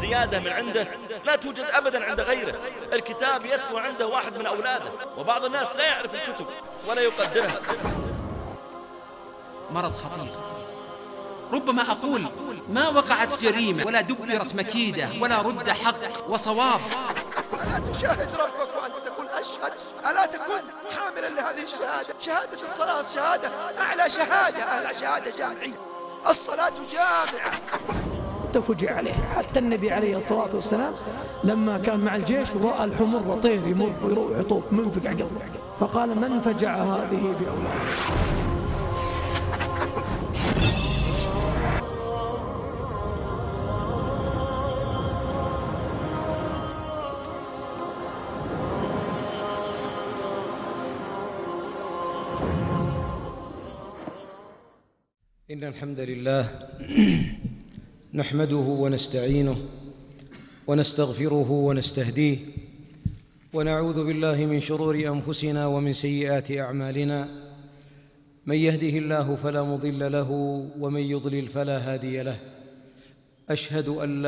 عيادة من عنده لا توجد أبدا عند غيره. الكتاب يسوى عنده واحد من أولاده، وبعض الناس لا يعرف الكتب ولا يقدرها. مرض خطير، ربما أقول ما وقعت جريمة ولا دبرت مكيدة ولا رد حق وصواب. ألا تشاهد ربك وأنت تقول أشهد؟ ألا تكون حاملا لهذه الشهادة؟ شهادة الصلاة شهادة، أعلى شهادة جامعية. الصلاة جامعة. تفجع عليه. حتى النبي عليه الصلاة والسلام لما كان مع الجيش ورأى الحمر طير يمر ويروح يطوف منفجع قلبه، فقال من فجع هذه بأولاده. إن الحمد لله نحمده ونستعينه ونستغفره ونستهديه، ونعوذ بالله من شرور أنفسنا ومن سيئات أعمالنا. من يهده الله فلا مضل له ومن يضلل فلا هادي له. أشهد أن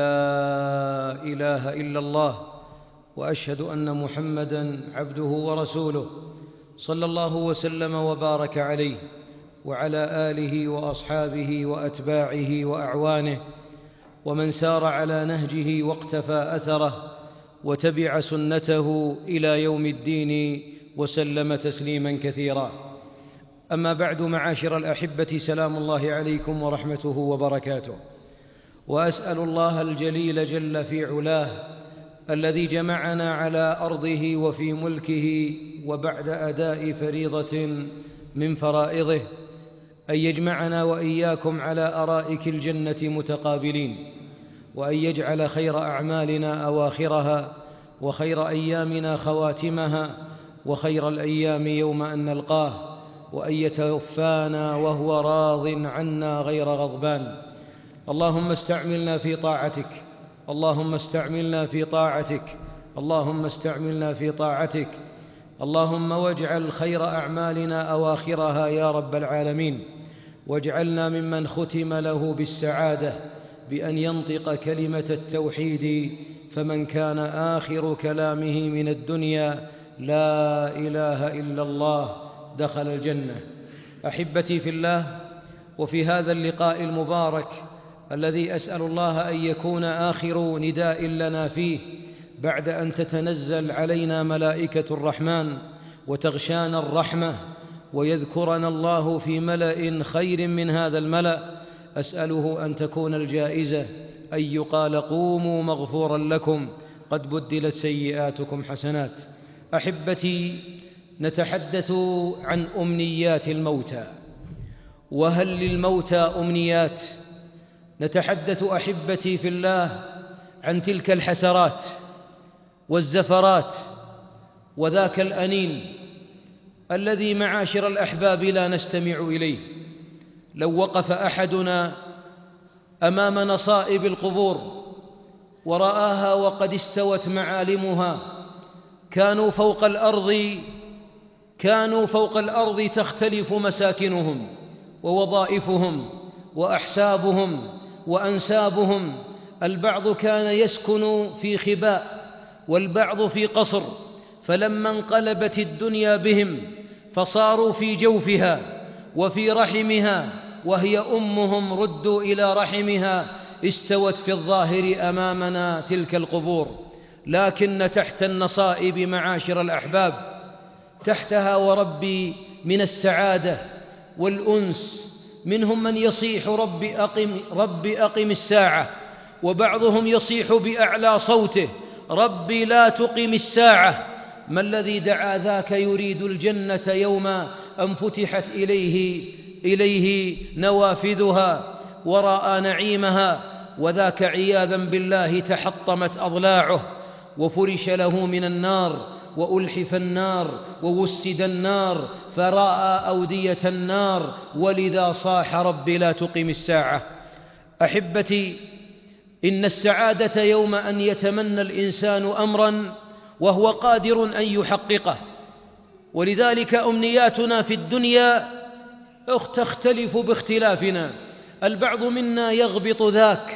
لا إله إلا الله وأشهد أن محمدًا عبده ورسوله، صلى الله وسلم وبارك عليه وعلى آله وأصحابه وأتباعه وأعوانه ومن سار على نهجه واقتفى أثره وتبع سنته إلى يوم الدين وسلم تسليما كثيرا. أما بعد، معاشر الأحبة، سلام الله عليكم ورحمته وبركاته. وأسأل الله الجليل جل في علاه الذي جمعنا على أرضه وفي ملكه وبعد أداء فريضة من فرائضه أن يجمعنا وإياكم على أرائك الجنة متقابلين، وأن يجعل خير أعمالنا أواخرها وخير أيامنا خواتمها وخير الأيام يوم أن نلقاه، وأن يتوفانا وهو راض عنا غير غضبان. اللهم استعملنا في طاعتك، اللهم استعملنا في طاعتك، اللهم استعملنا في طاعتك. اللهم واجعل خير أعمالنا أواخرها يا رب العالمين، واجعلنا ممن ختم له بالسعادة بأن ينطق كلمة التوحيد، فمن كان آخر كلامه من الدنيا لا إله إلا الله دخل الجنة. أحبتي في الله، وفي هذا اللقاء المبارك الذي أسأل الله أن يكون آخر نداء لنا فيه بعد أن تتنزل علينا ملائكة الرحمن وتغشانا الرحمة ويذكرنا الله في ملأ خير من هذا الملأ، أسأله أن تكون الجائزة أن يقال قوموا مغفورا لكم قد بدلت سيئاتكم حسنات. أحبتي، نتحدث عن أمنيات الموتى. وهل للموتى أمنيات؟ نتحدث أحبتي في الله عن تلك الحسرات والزفرات وذاك الأنين الذي معاشر الأحباب لا نستمع إليه. لو وقف أحدنا أمام نصائب القبور ورآها وقد استوت معالمها، كانوا فوق الأرض تختلف مساكنهم ووظائفهم وأحسابهم وأنسابهم. البعض كان يسكن في خباء والبعض في قصر، فلما انقلبت الدنيا بهم فصاروا في جوفها وفي رحمها، وهي أمهم ردوا إلى رحمها، استوت في الظاهر أمامنا تلك القبور. لكن تحت النصائب معاشر الأحباب، تحتها وربي من السعادة والأنس، منهم من يصيح رب أقم الساعة، وبعضهم يصيح بأعلى صوته رب لا تقم الساعة. ما الذي دعا ذاك يريد الجنة يوم أن فتحت إليه نوافذها ورأى نعيمها، وذاك عياذا بالله تحطمت أضلاعه وفرش له من النار وألحف النار ووسد النار فرأى أودية النار، ولذا صاح رب لا تقم الساعة. أحبتي، إن السعادة يوم أن يتمنى الإنسان أمرا وهو قادر أن يحققه. ولذلك أمنياتنا في الدنيا تختلف باختلافنا. البعض منا يغبط ذاك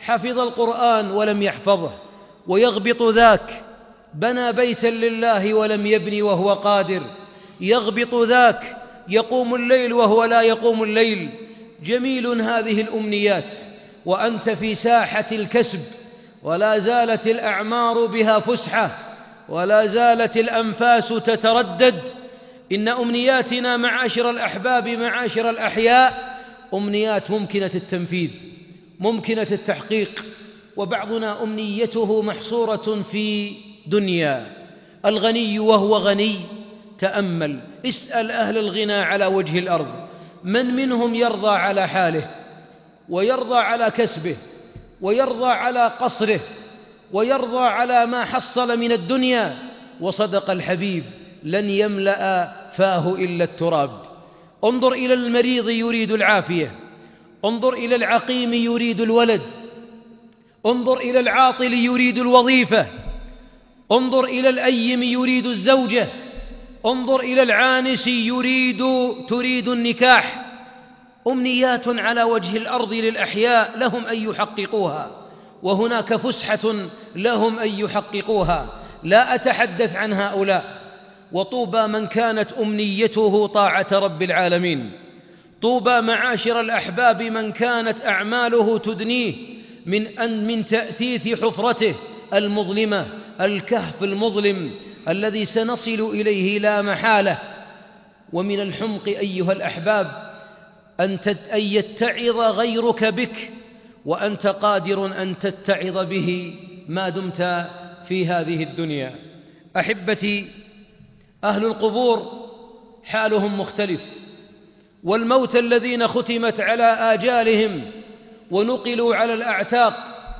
حفظ القرآن ولم يحفظه، ويغبط ذاك بنى بيتا لله ولم يبني وهو قادر، يغبط ذاك يقوم الليل وهو لا يقوم الليل. جميل هذه الأمنيات وأنت في ساحة الكسب، ولا زالت الأعمار بها فسحة، ولا زالت الأنفاس تتردد. إن أمنياتنا معاشر الأحباب معاشر الأحياء أمنيات ممكنة التنفيذ، ممكنة التحقيق، وبعضنا أمنيته محصورة في دنيا. الغني وهو غني، تأمل، اسأل أهل الغنى على وجه الأرض من منهم يرضى على حاله، ويرضى على كسبه، ويرضى على قصره، ويرضى على ما حصل من الدنيا؟ وصدق الحبيب: لن يملأ فاه إلا التراب. انظر إلى المريض يريد العافية، انظر إلى العقيم يريد الولد، انظر إلى العاطل يريد الوظيفة، انظر إلى الأيم يريد الزوجة، انظر إلى العانس تريد النكاح. أمنيات على وجه الأرض للأحياء لهم أن يحققوها، وهناك فسحة لهم أن يحققوها. لا أتحدث عن هؤلاء. وطوبى من كانت أمنيته طاعة رب العالمين، طوبى معاشر الأحباب من كانت أعماله تدنيه من تأثيث حفرته المظلمة، الكهف المظلم الذي سنصل إليه لا محالة. ومن الحمق أيها الأحباب أن يتعظ غيرك بك وأنت قادر أن تتعظ به ما دمت في هذه الدنيا. أحبتي، أهل القبور حالهم مختلف، والموت الذين ختمت على آجالهم ونقلوا على الأعتاق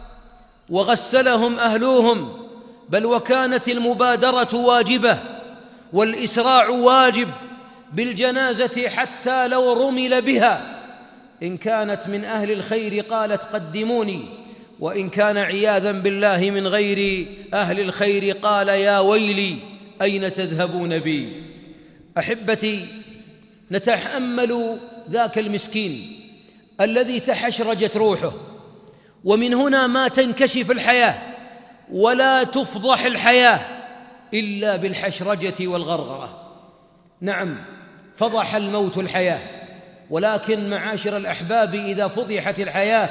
وغسلهم أهلوهم، بل وكانت المبادرة واجبة والإسراع واجب بالجنازة حتى لو رمل بها. إن كانت من أهل الخير قالت قدموني، وإن كان عياذا بالله من غير أهل الخير قال يا ويلي أين تذهبون بي. أحبتي، نتأمل ذاك المسكين الذي تحشرجت روحه، ومن هنا ما تنكشف الحياة ولا تفضح الحياة إلا بالحشرجة والغرغرة. نعم، فضح الموت الحياة، ولكن معاشر الأحباب إذا فضحت الحياة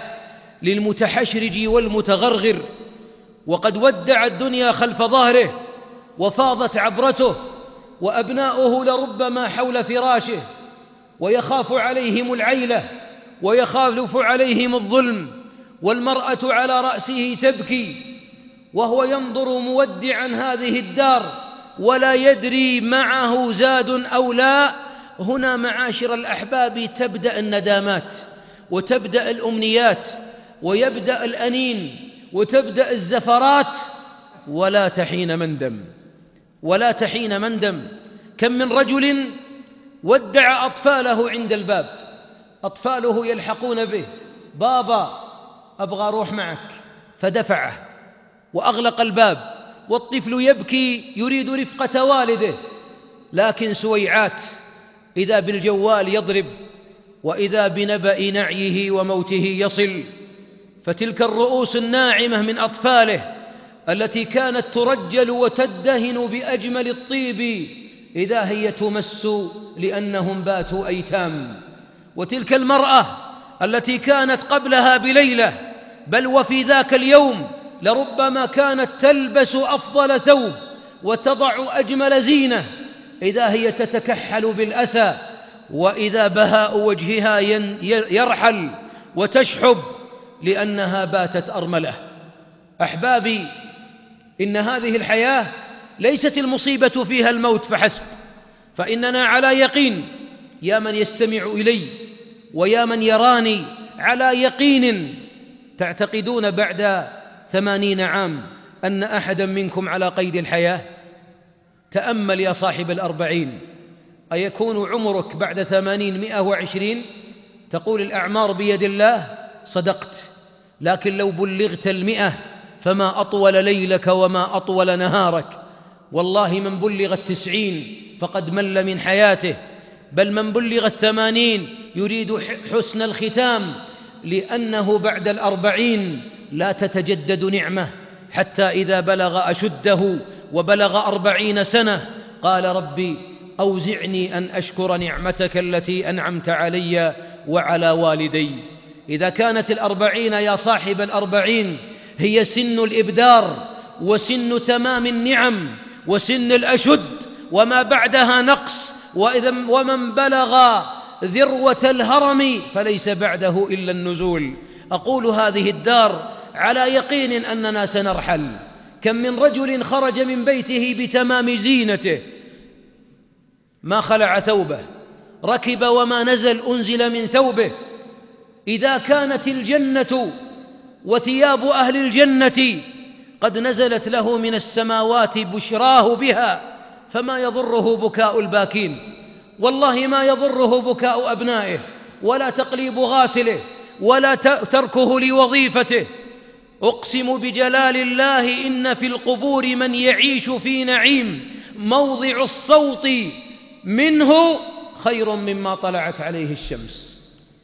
للمتحشرج والمتغرغر وقد ودع الدنيا خلف ظهره وفاضت عبرته، وأبناؤه لربما حول فراشه، ويخاف عليهم العيلة ويخاف عليهم الظلم، والمرأة على رأسه تبكي وهو ينظر مودعا هذه الدار ولا يدري معه زاد أو لا. هنا معاشر الأحباب تبدأ الندامات، وتبدأ الأمنيات، ويبدأ الأنين، وتبدأ الزفرات، ولا تحين مندم، ولا تحين مندم. كم من رجل ودع أطفاله عند الباب، أطفاله يلحقون به: بابا أبغى أروح معك، فدفعه وأغلق الباب، والطفل يبكي يريد رفقة والده، لكن سويعات إذا بالجوال يضرب، وإذا بنبأ نعيه وموته يصل. فتلك الرؤوس الناعمة من أطفاله التي كانت ترجل وتدهن بأجمل الطيب إذا هي تمس لأنهم باتوا أيتام. وتلك المرأة التي كانت قبلها بليلة بل وفي ذاك اليوم لربما كانت تلبس أفضل ثوب وتضع أجمل زينة، إذا هي تتكحل بالأسى، وإذا بهاء وجهها يرحل وتشحب لأنها باتت أرملة. أحبابي، إن هذه الحياة ليست المصيبة فيها الموت فحسب، فإننا على يقين، يا من يستمع إلي ويا من يراني، على يقين تعتقدون بعد 80 عام أن أحدا منكم على قيد الحياة؟ تأمل يا صاحب 40، أيكون عمرك بعد 80 120؟ تقول الأعمار بيد الله، صدقت، لكن لو بلغت 100 فما أطول ليلك وما أطول نهارك. والله من بلغ 90 فقد مل من حياته، بل من بلغ 80 يريد حسن الختام، لأنه بعد 40 لا تتجدد نعمة حتى إذا بلغ أشده وبلغ 40 سنة قال ربي أوزعني أن أشكر نعمتك التي أنعمت علي وعلى والدي. إذا كانت 40 يا صاحب 40 هي سن الإبدار وسن تمام النعم وسن الأشد، وما بعدها نقص، ومن بلغ ذروة الهرم فليس بعده إلا النزول. أقول هذه الدار على يقين أننا سنرحل. كم من رجل خرج من بيته بتمام زينته ما خلع ثوبه، ركب وما نزل أنزل من ثوبه. إذا كانت الجنة وثياب أهل الجنة قد نزلت له من السماوات بشراه بها فما يضره بكاء الباكين، والله ما يضره بكاء أبنائه ولا تقليب غاسله ولا تركه لوظيفته. أقسم بجلال الله إن في القبور من يعيش في نعيم موضع الصوت منه خير مما طلعت عليه الشمس.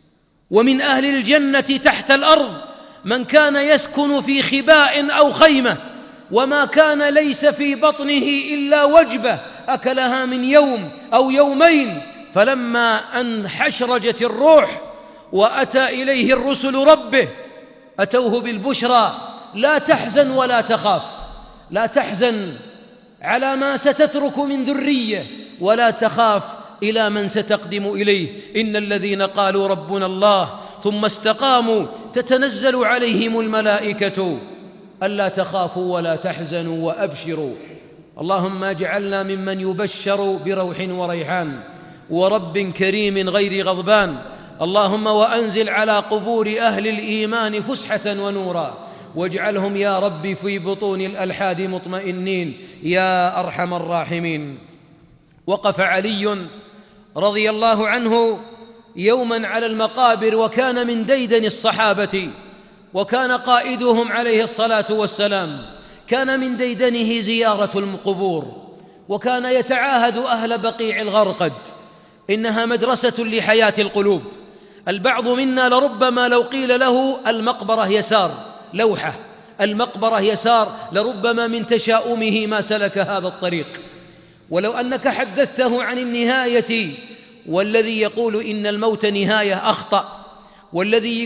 ومن أهل الجنة تحت الأرض من كان يسكن في خباء أو خيمة وما كان ليس في بطنه إلا وجبة أكلها من يوم أو يومين، فلما أن حشرجت الروح وأتى إليه الرسل ربه أتوه بالبشرى لا تحزن ولا تخاف. لا تحزن على ما ستترك من ذرية ولا تخاف إلى من ستقدم إليه. إن الذين قالوا ربنا الله ثم استقاموا تتنزل عليهم الملائكة ألا تخافوا ولا تحزنوا وأبشروا. اللهم اجعلنا ممن يبشر بروح وريحان ورب كريم غير غضبان. اللهم وأنزل على قبور أهل الإيمان فسحة ونورا، واجعلهم يا رب في بطون الألحاد مطمئنين يا أرحم الراحمين. وقف علي رضي الله عنه يوما على المقابر وكان من ديدن الصحابة، وكان قائدهم عليه الصلاة والسلام كان من ديدنه زيارة القبور، وكان يتعاهد أهل بقيع الغرقد. إنها مدرسة لحياة القلوب. البعض منا لربما لو قيل له المقبرة يسار لوحة المقبرة يسار لربما من تشاؤمه ما سلك هذا الطريق. ولو أنك حدثته عن النهاية، والذي يقول إن الموت نهاية أخطأ، والذي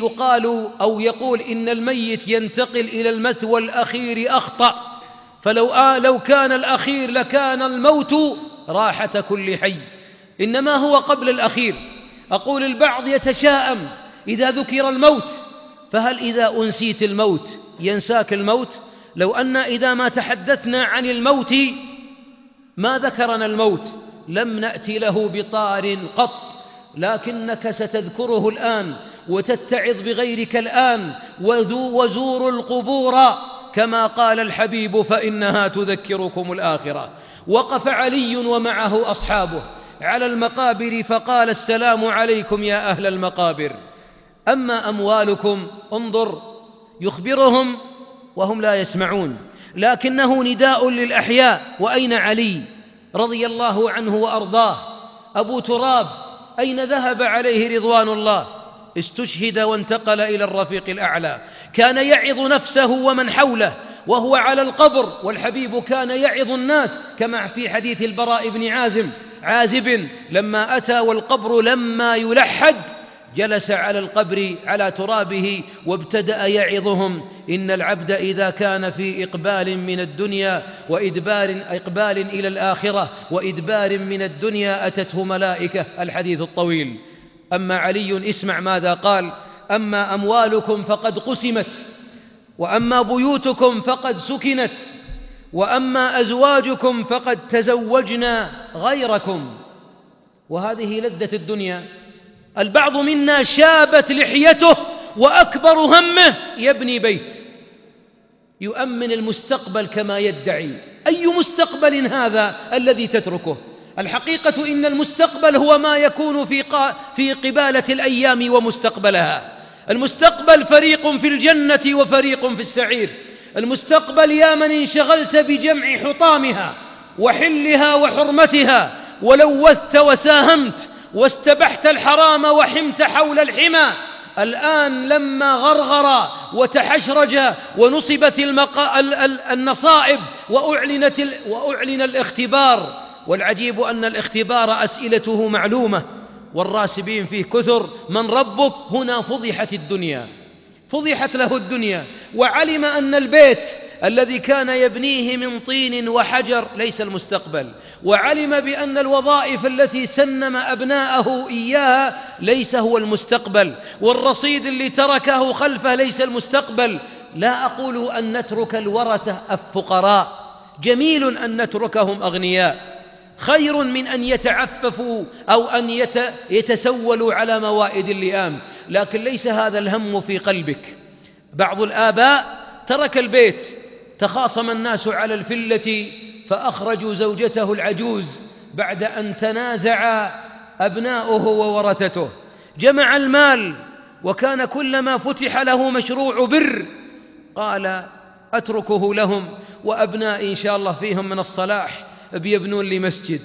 يقول إن الميت ينتقل إلى المثوى الأخير أخطأ. فلو كان الأخير لكان الموت راحة كل حي، إنما هو قبل الأخير. أقول البعض يتشاءم إذا ذكر الموت، فهل إذا أنسيت الموت ينساك الموت؟ لو أن إذا ما تحدثنا عن الموت ما ذكرنا الموت لم نأتي له بطار قط، لكنك ستذكره الآن وتتعظ بغيرك الآن. وزوروا القبور كما قال الحبيب فإنها تذكركم الآخرة. وقف علي ومعه أصحابه على المقابر فقال السلام عليكم يا أهل المقابر، أما أموالكم. انظر يخبرهم وهم لا يسمعون، لكنه نداء للأحياء. وأين علي رضي الله عنه وأرضاه؟ أبو تراب أين ذهب عليه رضوان الله؟ استشهد وانتقل إلى الرفيق الأعلى. كان يعظ نفسه ومن حوله وهو على القبر، والحبيب كان يعظ الناس كما في حديث البراء بن عازب لما أتى والقبر لما يلحد جلس على القبر على ترابه وابتدأ يعظهم. إن العبد إذا كان في إقبال من الدنيا إقبال إلى الآخرة وإدبار من الدنيا أتته ملائكة. الحديث الطويل. أما علي اسمع ماذا قال: أما أموالكم فقد قسمت، وأما بيوتكم فقد سكنت، وأما أزواجكم فقد تزوجنا غيركم. وهذه لذة الدنيا. البعض منا شابت لحيته وأكبر همه يبني بيت، يؤمن المستقبل كما يدعي. أي مستقبل هذا الذي تتركه؟ الحقيقة إن المستقبل هو ما يكون في قبالة الأيام ومستقبلها. المستقبل فريق في الجنة وفريق في السعير. المستقبل يا من انشغلت بجمع حطامها وحلها وحرمتها ولوثت وساهمت واستبحت الحرام وحمت حول الحمى، الآن لما غرغر وتحشرج ونصبت النصائب وأعلن الاختبار، والعجيب أن الاختبار أسئلته معلومة والراسبين فيه كثر، من ربك؟ هنا فضحت الدنيا، فضحت له الدنيا، وعلم أن البيت الذي كان يبنيه من طين وحجر ليس المستقبل، وعلم بأن الوظائف التي سنم أبناءه إياها ليس هو المستقبل، والرصيد اللي تركه خلفه ليس المستقبل. لا أقول أن نترك الورثة فقراء، جميل أن نتركهم أغنياء، خير من أن يتعففوا أو أن يتسولوا على موائد اللئام، لكن ليس هذا الهم في قلبك. بعض الآباء ترك البيت، تخاصم الناس على الفلة فأخرجوا زوجته العجوز بعد أن تنازع أبناؤه وورثته، جمع المال وكان كلما فتح له مشروع بر قال أتركه لهم، وأبنائي إن شاء الله فيهم من الصلاح بيبنون لي مسجد.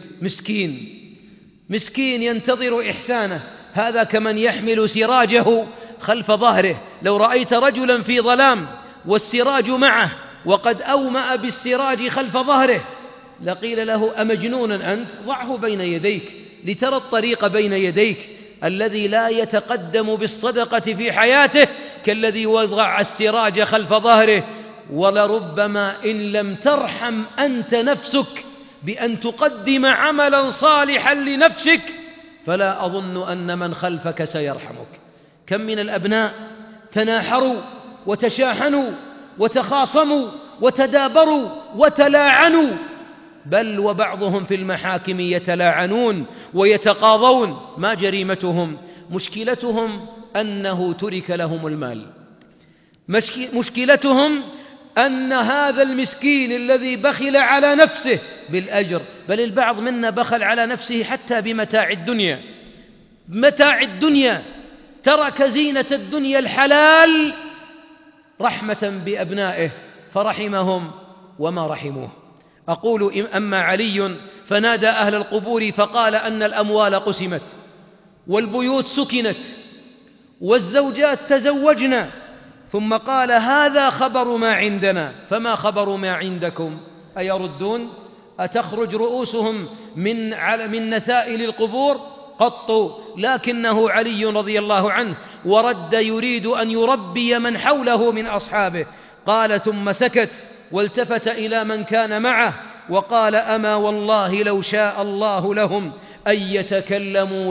مسكين ينتظر إحسانه، هذا كمن يحمل سراجه خلف ظهره. لو رأيت رجلا في ظلام والسراج معه وقد أومأ بالسراج خلف ظهره لقيل له أمجنون أنت؟ ضعه بين يديك لترى الطريق بين يديك. الذي لا يتقدم بالصدقة في حياته كالذي وضع السراج خلف ظهره. ولربما إن لم ترحم أنت نفسك بأن تقدم عملا صالحا لنفسك فلا أظن أن من خلفك سيرحمك. كم من الأبناء تناحروا وتشاحنوا وتخاصموا وتدابروا وتلاعنوا، بل وبعضهم في المحاكم يتلاعنون ويتقاضون. ما جريمتهم؟ مشكلتهم أنه ترك لهم المال، مشكلتهم أن هذا المسكين الذي بخل على نفسه بالأجر، بل البعض منا بخل على نفسه حتى بمتاع الدنيا، متاع الدنيا، ترك زينة الدنيا الحلال رحمة بأبنائه فرحمهم وما رحموه. أقول أما علي فنادى أهل القبور فقال أن الأموال قسمت والبيوت سكنت والزوجات تزوجنا، ثم قال هذا خبر ما عندنا فما خبر ما عندكم؟ أيردون؟ أتخرج رؤوسهم من نسائل القبور؟ قط. لكنه علي رضي الله عنه ورد يريد أن يربي من حوله من أصحابه. قال ثم سكت والتفت إلى من كان معه وقال أما والله لو شاء الله لهم أن يتكلموا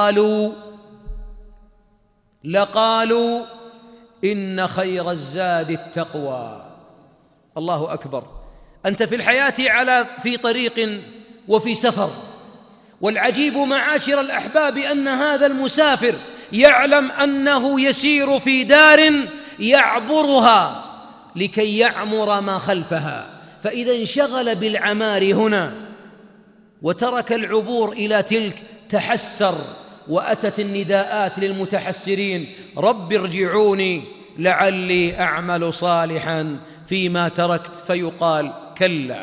لقالوا إن خير الزاد التقوى. الله أكبر. أنت في الحياة في طريق وفي سفر، والعجيب معاشر الأحباب أن هذا المسافر يعلم أنه يسير في دار يعبرها لكي يعمر ما خلفها، فإذا انشغل بالعمار هنا وترك العبور إلى تلك تحسر، وأتت النداءات للمتحسرين رب ارجعوني لعلي أعمل صالحا فيما تركت، فيقال كلا.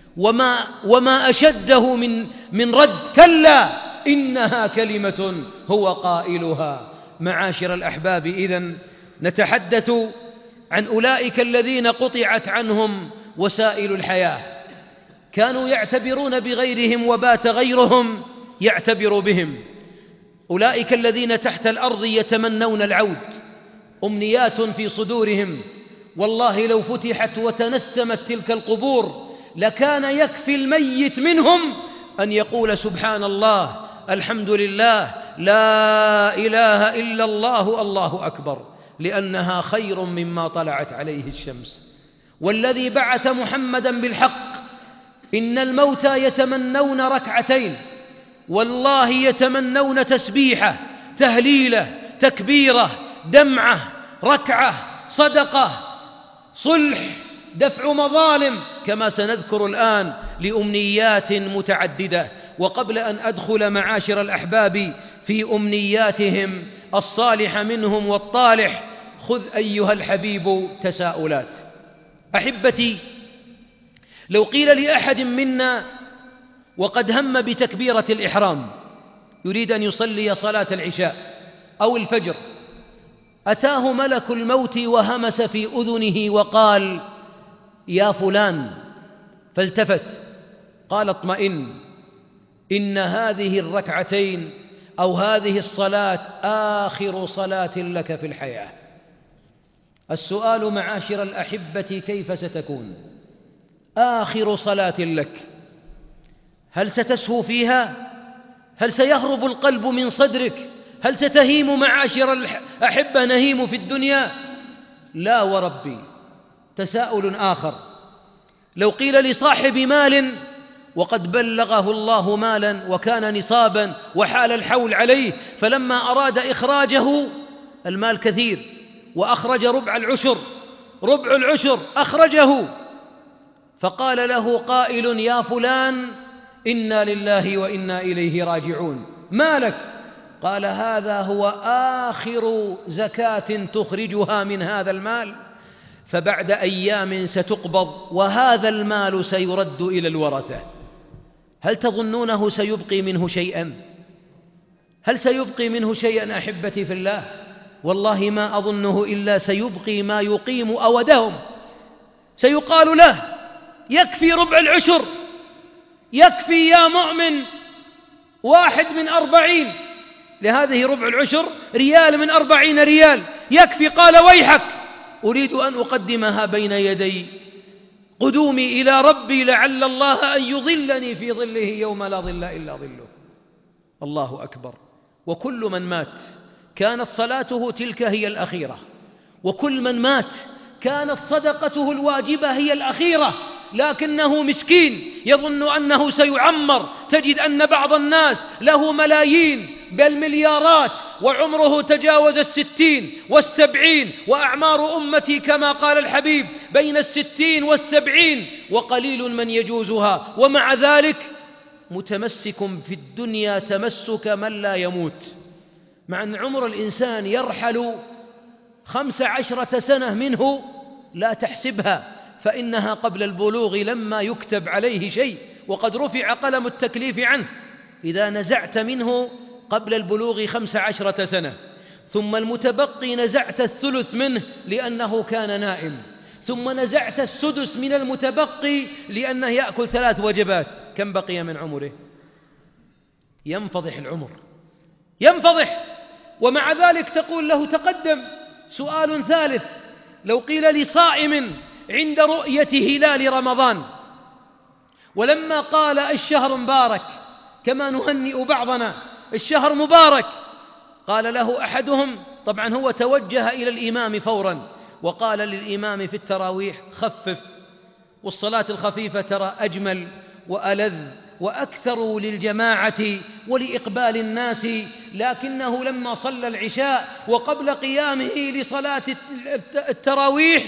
وما أشده من رد كلا إنها كلمة هو قائلها. معاشر الأحباب، إذن نتحدث عن أولئك الذين قطعت عنهم وسائل الحياة، كانوا يعتبرون بغيرهم وبات غيرهم يعتبر بهم. أولئك الذين تحت الأرض يتمنون العود، أمنيات في صدورهم، والله لو فتحت وتنسمت تلك القبور لكان يكفي الميت منهم أن يقول سبحان الله، الحمد لله، لا إله إلا الله، الله أكبر، لأنها خير مما طلعت عليه الشمس. والذي بعث محمدا بالحق إن الموتى يتمنون ركعتين، والله يتمنون تسبيحة، تهليلة، تكبيرة، دمعة، ركعة، صدقة، صلح، دفع مظالم، كما سنذكر الآن لأمنيات متعددة. وقبل أن أدخل معاشر الأحباب في أمنياتهم الصالحة منهم والطالح، خذ أيها الحبيب تساؤلات. أحبتي، لو قيل لأحد منا وقد هم بتكبيرة الإحرام، يريد أن يصلي صلاة العشاء أو الفجر أتاه ملك الموت وهمس في أذنه وقال: يا فلان. فالتفت قال: اطمئن، إن هذه الركعتين أو هذه الصلاة آخر صلاة لك في الحياة. السؤال معاشر الأحبة: كيف ستكون آخر صلاة لك؟ هل ستسهو فيها؟ هل سيهرب القلب من صدرك؟ هل ستهيم معاشر الأحبة نهيم في الدنيا؟ لا وربي. تساؤل آخر: لو قيل لصاحب مال وقد بلغه الله مالا وكان نصابا وحال الحول عليه، فلما أراد إخراجه، المال كثير وأخرج ربع العشر أخرجه، فقال له قائل: يا فلان، إنا لله وإنا إليه راجعون، مالك؟ قال: هذا هو آخر زكاة تخرجها من هذا المال، فبعد أيام ستقبض وهذا المال سيرد إلى الورثة. هل تظنونه سيبقي منه شيئا؟ هل سيبقي منه شيئا أحبتي في الله؟ والله ما أظنه إلا سيبقي ما يقيم أودهم. سيقال له: يكفي ربع العشر، يكفي يا مؤمن 1 من 40، لهذه ربع العشر ريال من 40 ريال، يكفي. قال: ويحك، أريد أن أقدمها بين يدي قدومي إلى ربي لعل الله أن يظلني في ظله يوم لا ظل إلا ظله. الله أكبر. وكل من مات كانت صلاته تلك هي الأخيرة، وكل من مات كانت صدقته الواجبة هي الأخيرة، لكنه مسكين يظن أنه سيعمر. تجد أن بعض الناس له ملايين بل مليارات وعمره تجاوز 60 و70، وأعمار أمتي كما قال الحبيب بين 60 و70، وقليل من يجوزها، ومع ذلك متمسك في الدنيا تمسك من لا يموت، مع أن عمر الإنسان يرحل 15 سنة منه لا تحسبها، فإنها قبل البلوغ لما يكتب عليه شيء، وقد رفع قلم التكليف عنه. إذا نزعت منه قبل البلوغ 15 سنة، ثم المتبقي نزعت الثلث منه لأنه كان نائم، ثم نزعت السدس من المتبقي لأنه يأكل 3 وجبات، كم بقي من عمره؟ ينفضح العمر، ينفضح. ومع ذلك تقول له تقدم. سؤال ثالث: لو قيل لصائم عند رؤية هلال رمضان ولما قال الشهر مبارك، كما نهنئ بعضنا الشهر مبارك، قال له أحدهم، طبعا هو توجه إلى الإمام فورا وقال للإمام في التراويح: خفف، والصلاة الخفيفة ترى أجمل وألذ وأكثر للجماعة ولإقبال الناس. لكنه لما صلى العشاء وقبل قيامه لصلاة التراويح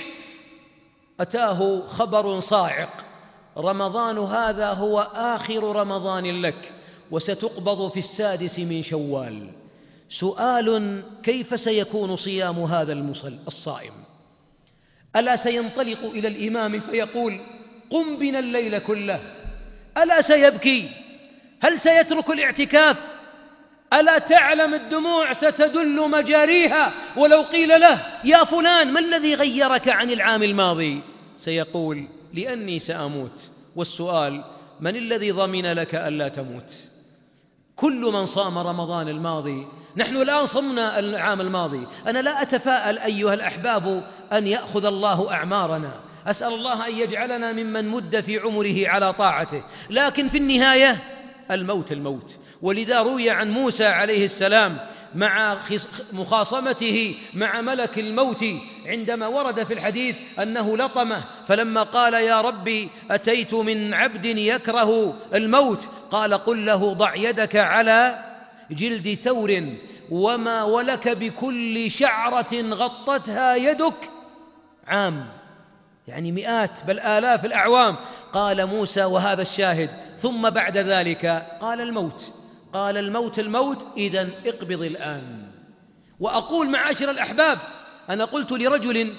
أتاه خبر صاعق: رمضان هذا هو آخر رمضان لك، وستقبض في 6 من شوال. سؤال: كيف سيكون صيام هذا الصائم؟ ألا سينطلق إلى الإمام فيقول: قم بنا الليل كله؟ ألا سيبكي؟ هل سيترك الاعتكاف؟ ألا تعلم الدموع ستدل مجاريها؟ ولو قيل له: يا فلان، ما الذي غيرك عن العام الماضي؟ سيقول: لأني سأموت. والسؤال: من الذي ضمن لك ألا تموت؟ كل من صام رمضان الماضي، نحن الآن صمنا العام الماضي، أنا لا أتفاءل أيها الأحباب أن يأخذ الله أعمارنا، أسأل الله أن يجعلنا ممن مد في عمره على طاعته، لكن في النهاية الموت الموت. ولذا روي عن موسى عليه السلام مع مخاصمته مع ملك الموت عندما ورد في الحديث أنه لطمه، فلما قال: يا ربي أتيت من عبد يكره الموت، قال: قل له ضع يدك على جلد ثور وما ولك بكل شعرة غطتها يدك عام، يعني مئات بل آلاف الأعوام. قال موسى، وهذا الشاهد: ثم بعد ذلك قال الموت. قال: الموت إذن اقبض الآن. وأقول معاشر الأحباب، أنا قلت لرجل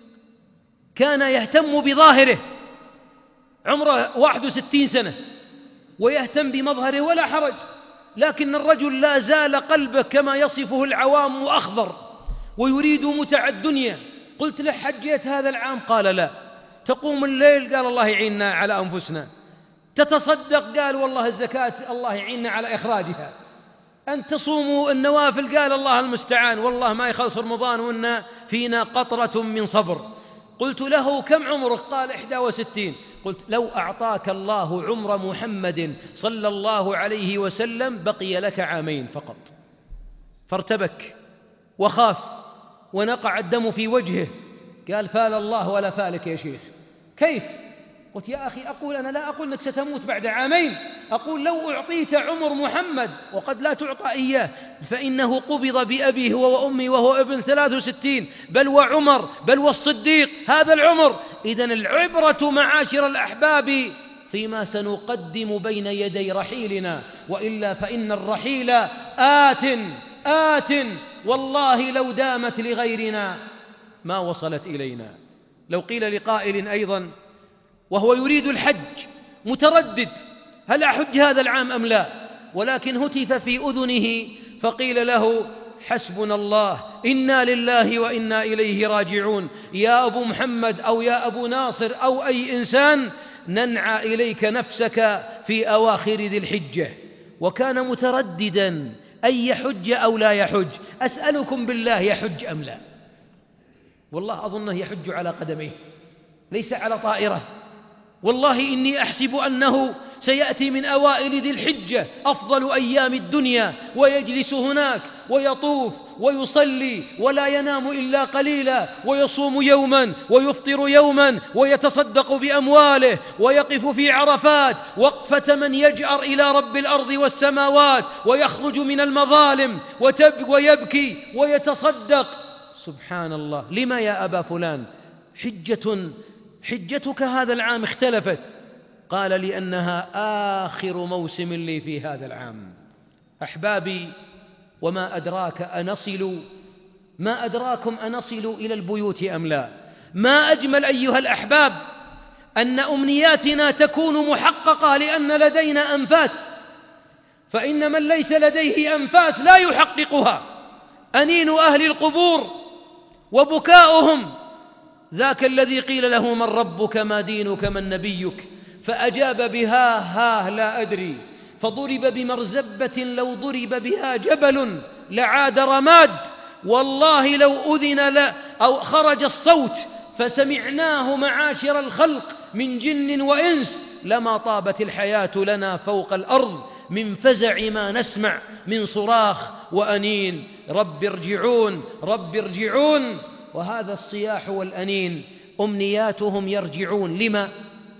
كان يهتم بظاهره، عمره 61 سنة ويهتم بمظهره ولا حرج، لكن الرجل لا زال قلبه كما يصفه العوام أخضر، ويريد متع الدنيا. قلت له حجيت هذا العام؟ قال لا. تقوم الليل؟ قال الله يعيننا على أنفسنا. تتصدق؟ قال والله الزكاة الله يعيننا على إخراجها. أن تصوموا النوافل؟ قال الله المستعان، والله ما يخلص رمضان وإن فينا قطرة من صبر. قلت له كم عمرك؟ قال 61. قلت لو أعطاك الله عمر محمد صلى الله عليه وسلم بقي لك عامين فقط. فارتبك وخاف ونقع الدم في وجهه. قال فال الله ولا فالك يا شيخ. كيف؟ قلت يا أخي أقول أنا لا أقول أنك ستموت بعد عامين، أقول لو أعطيت عمر محمد وقد لا تعطى إياه، فإنه قبض بأبيه هو وأمي وهو ابن 63، بل وعمر بل والصديق هذا العمر. إذن العبرة معاشر الأحباب فيما سنقدم بين يدي رحيلنا، وإلا فإن الرحيل آت والله لو دامت لغيرنا ما وصلت إلينا. لو قيل لقائل أيضا وهو يريد الحج متردد هل أحج هذا العام أم لا، ولكن هتف في أذنه فقيل له حسبنا الله إنا لله وإنا إليه راجعون، يا أبو محمد أو يا أبو ناصر أو أي إنسان ننعى إليك نفسك في أواخر ذي الحجة. وكان مترددا أن يحج أو لا يحج. أسألكم بالله يحج أم لا؟ والله أظنه يحج على قدميه ليس على طائرة. والله إني أحسب أنه سيأتي من أوائل ذي الحجة أفضل أيام الدنيا، ويجلس هناك ويطوف ويصلي ولا ينام إلا قليلا، ويصوم يوما ويفطر يوما ويتصدق بأمواله، ويقف في عرفات وقفة من يجأر إلى رب الأرض والسماوات، ويخرج من المظالم ويبكي ويتصدق. سبحان الله. لما يا أبا فلان حجتك هذا العام اختلفت؟ قال لأنها آخر موسم لي في هذا العام. أحبابي، وما أدراكم أنصل إلى البيوت أم لا؟ ما أجمل أيها الأحباب أن أمنياتنا تكون محققة لأن لدينا أنفاس، فإن من ليس لديه أنفاس لا يحققها. أنين أهل القبور وبكاؤهم ذاك الذي قيل له من ربك ما دينك من نبيك، فأجاب بها لا أدري، فضرب بمرزبة لو ضرب بها جبل لعاد رماد. والله لو أذن أو خرج الصوت فسمعناه معاشر الخلق من جن وإنس لما طابت الحياة لنا فوق الأرض من فزع ما نسمع من صراخ وأنين رب ارجعون رب ارجعون. وهذا الصياح والأنين أمنياتهم يرجعون. لما؟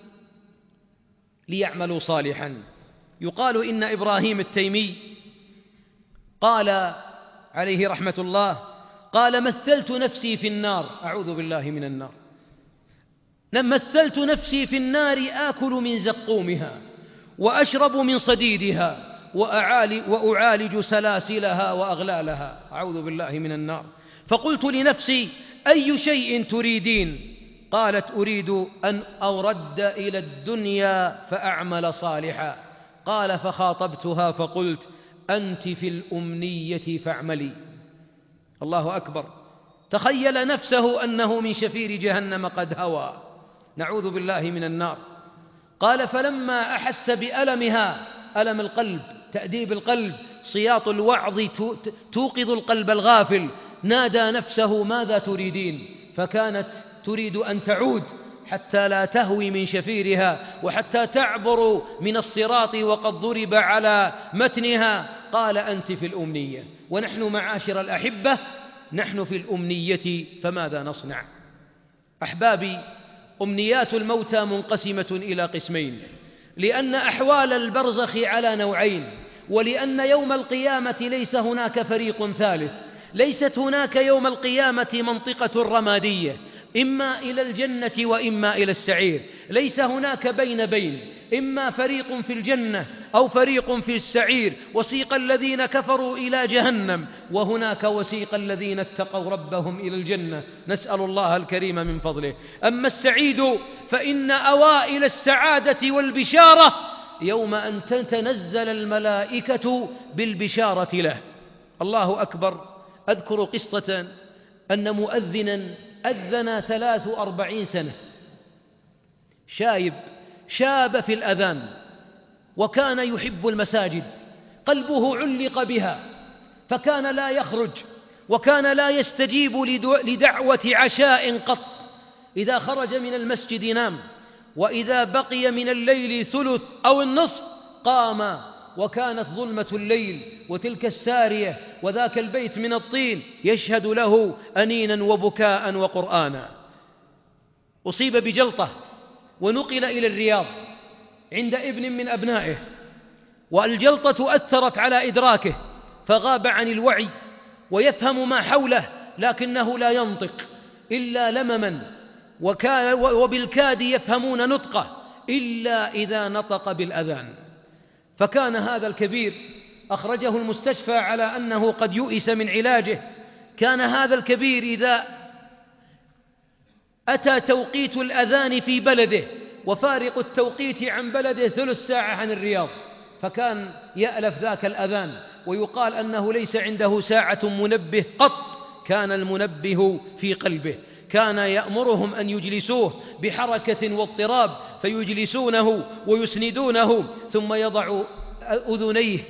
ليعملوا صالحا. يقال إن إبراهيم التيمي قال عليه رحمة الله قال مثلت نفسي في النار، أعوذ بالله من النار، مثلت نفسي في النار آكل من زقومها وأشرب من صديدها وأعالج سلاسلها وأغلالها، أعوذ بالله من النار. فقلت لنفسي أي شيء تريدين؟ قالت أريد أن أرد إلى الدنيا فأعمل صالحا. قال فخاطبتها فقلت أنت في الأمنية فاعملي. الله أكبر. تخيل نفسه أنه من شفير جهنم قد هوى، نعوذ بالله من النار. قال فلما أحس بألمها، ألم القلب، تأديب القلب، صياط الوعظ توقظ القلب الغافل، نادى نفسه ماذا تريدين؟ فكانت تريد أن تعود حتى لا تهوي من شفيرها وحتى تعبر من الصراط وقد ضرب على متنها. قال أنت في الأمنية. ونحن معاشر الأحبة نحن في الأمنية، فماذا نصنع؟ أحبابي، أمنيات الموتى منقسمة إلى قسمين، لأن أحوال البرزخ على نوعين، ولأن يوم القيامة ليس هناك فريق ثالث. ليست هناك يوم القيامة منطقة رمادية إما إلى الجنة وإما إلى السعير، ليس هناك بين، إما فريق في الجنة أو فريق في السعير. وسيق الذين كفروا إلى جهنم، وهناك وسيق الذين اتقوا ربهم إلى الجنة، نسأل الله الكريم من فضله. أما السعيد فإن أوائل السعادة والبشارة يوم أن تتنزل الملائكة بالبشارة له. الله أكبر. أذكر قصة أن مؤذنا أذن 43 سنة، شاب في الأذان، وكان يحب المساجد، قلبه علق بها، فكان لا يخرج، وكان لا يستجيب لدعوة عشاء قط. إذا خرج من المسجد نام، وإذا بقي من الليل ثلث أو النصف قام، وكانت ظلمة الليل وتلك السارية وذاك البيت من الطين يشهد له أنينا وبكاء وقرآنا. أصيب بجلطة ونقل إلى الرياض عند ابن من أبنائه، والجلطة أثرت على إدراكه فغاب عن الوعي، ويفهم ما حوله لكنه لا ينطق إلا لمما، وبالكاد يفهمون نطقه إلا إذا نطق بالأذان. فكان هذا الكبير أخرجه المستشفى على أنه قد يؤس من علاجه. كان هذا الكبير إذا أتى توقيت الأذان في بلده وفارق التوقيت عن بلده 3 ساعة عن الرياض، فكان يألف ذاك الأذان، ويقال أنه ليس عنده ساعة منبه قط، كان المنبه في قلبه. كان يأمرهم أن يجلسوه بحركة واضطراب، فيجلسونه ويسندونه، ثم يضع أذنيه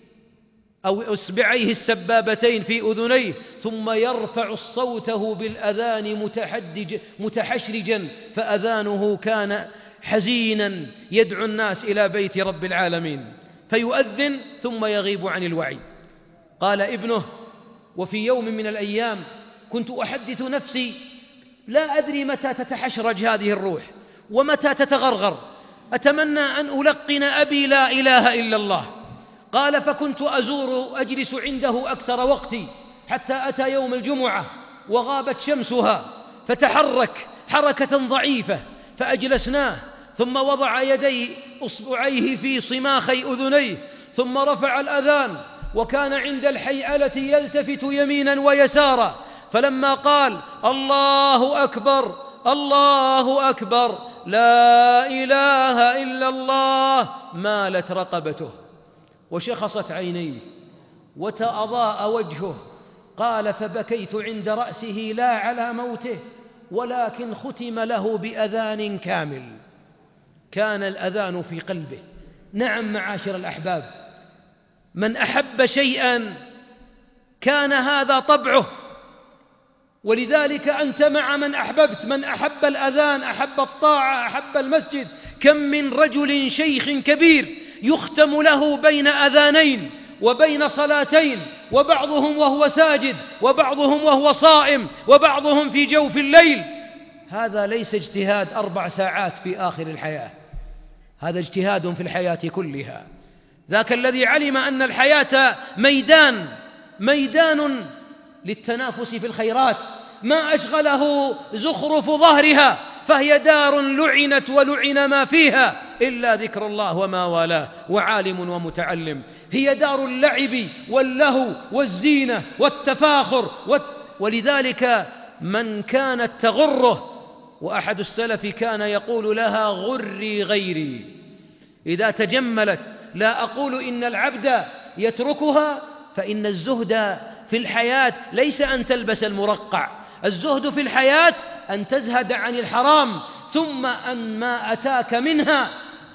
أو إصبعيه السبابتين في أذنيه، ثم يرفع صوته بالأذان متحشرجا، فأذانه كان حزينا يدعو الناس إلى بيت رب العالمين، فيؤذن ثم يغيب عن الوعي. قال ابنه: وفي يوم من الأيام كنت أحدث نفسي لا أدري متى تتحشرج هذه الروح ومتى تتغرغر، أتمنى أن ألقن أبي لا إله إلا الله. قال: فكنت أجلس عنده أكثر وقتي، حتى أتى يوم الجمعة وغابت شمسها، فتحرك حركة ضعيفة فأجلسناه، ثم وضع يدي أصبعيه في صماخي أذنيه، ثم رفع الأذان، وكان عند الحيئلة يلتفت يمينا ويسارا، فلما قال: الله أكبر الله أكبر لا إله إلا الله، مالت رقبته وشخصت عينيه وتأضاء وجهه. قال: فبكيت عند رأسه لا على موته، ولكن ختم له بأذان كامل. كان الأذان في قلبه. نعم معاشر الأحباب، من أحب شيئا كان هذا طبعه، ولذلك أنت مع من أحببت. من أحب الأذان أحب الطاعة أحب المسجد. كم من رجل شيخ كبير يختم له بين أذانين وبين صلاتين، وبعضهم وهو ساجد، وبعضهم وهو صائم، وبعضهم في جوف الليل. هذا ليس اجتهاد 4 ساعات في آخر الحياة، هذا اجتهاد في الحياة كلها. ذاك الذي علم أن الحياة ميدان للتنافس في الخيرات، ما أشغله زخرف ظهرها، فهي دار لعنت ولعن ما فيها إلا ذكر الله وما والاه وعالم ومتعلم. هي دار اللعب واللهو والزينة والتفاخر ولذلك من كانت تغره، وأحد السلف كان يقول لها: غري غيري. إذا تجملت، لا أقول إن العبد يتركها، فإن الزهد في الحياة ليس أن تلبس المرقع، الزهد في الحياة أن تزهد عن الحرام، ثم أن ما أتاك منها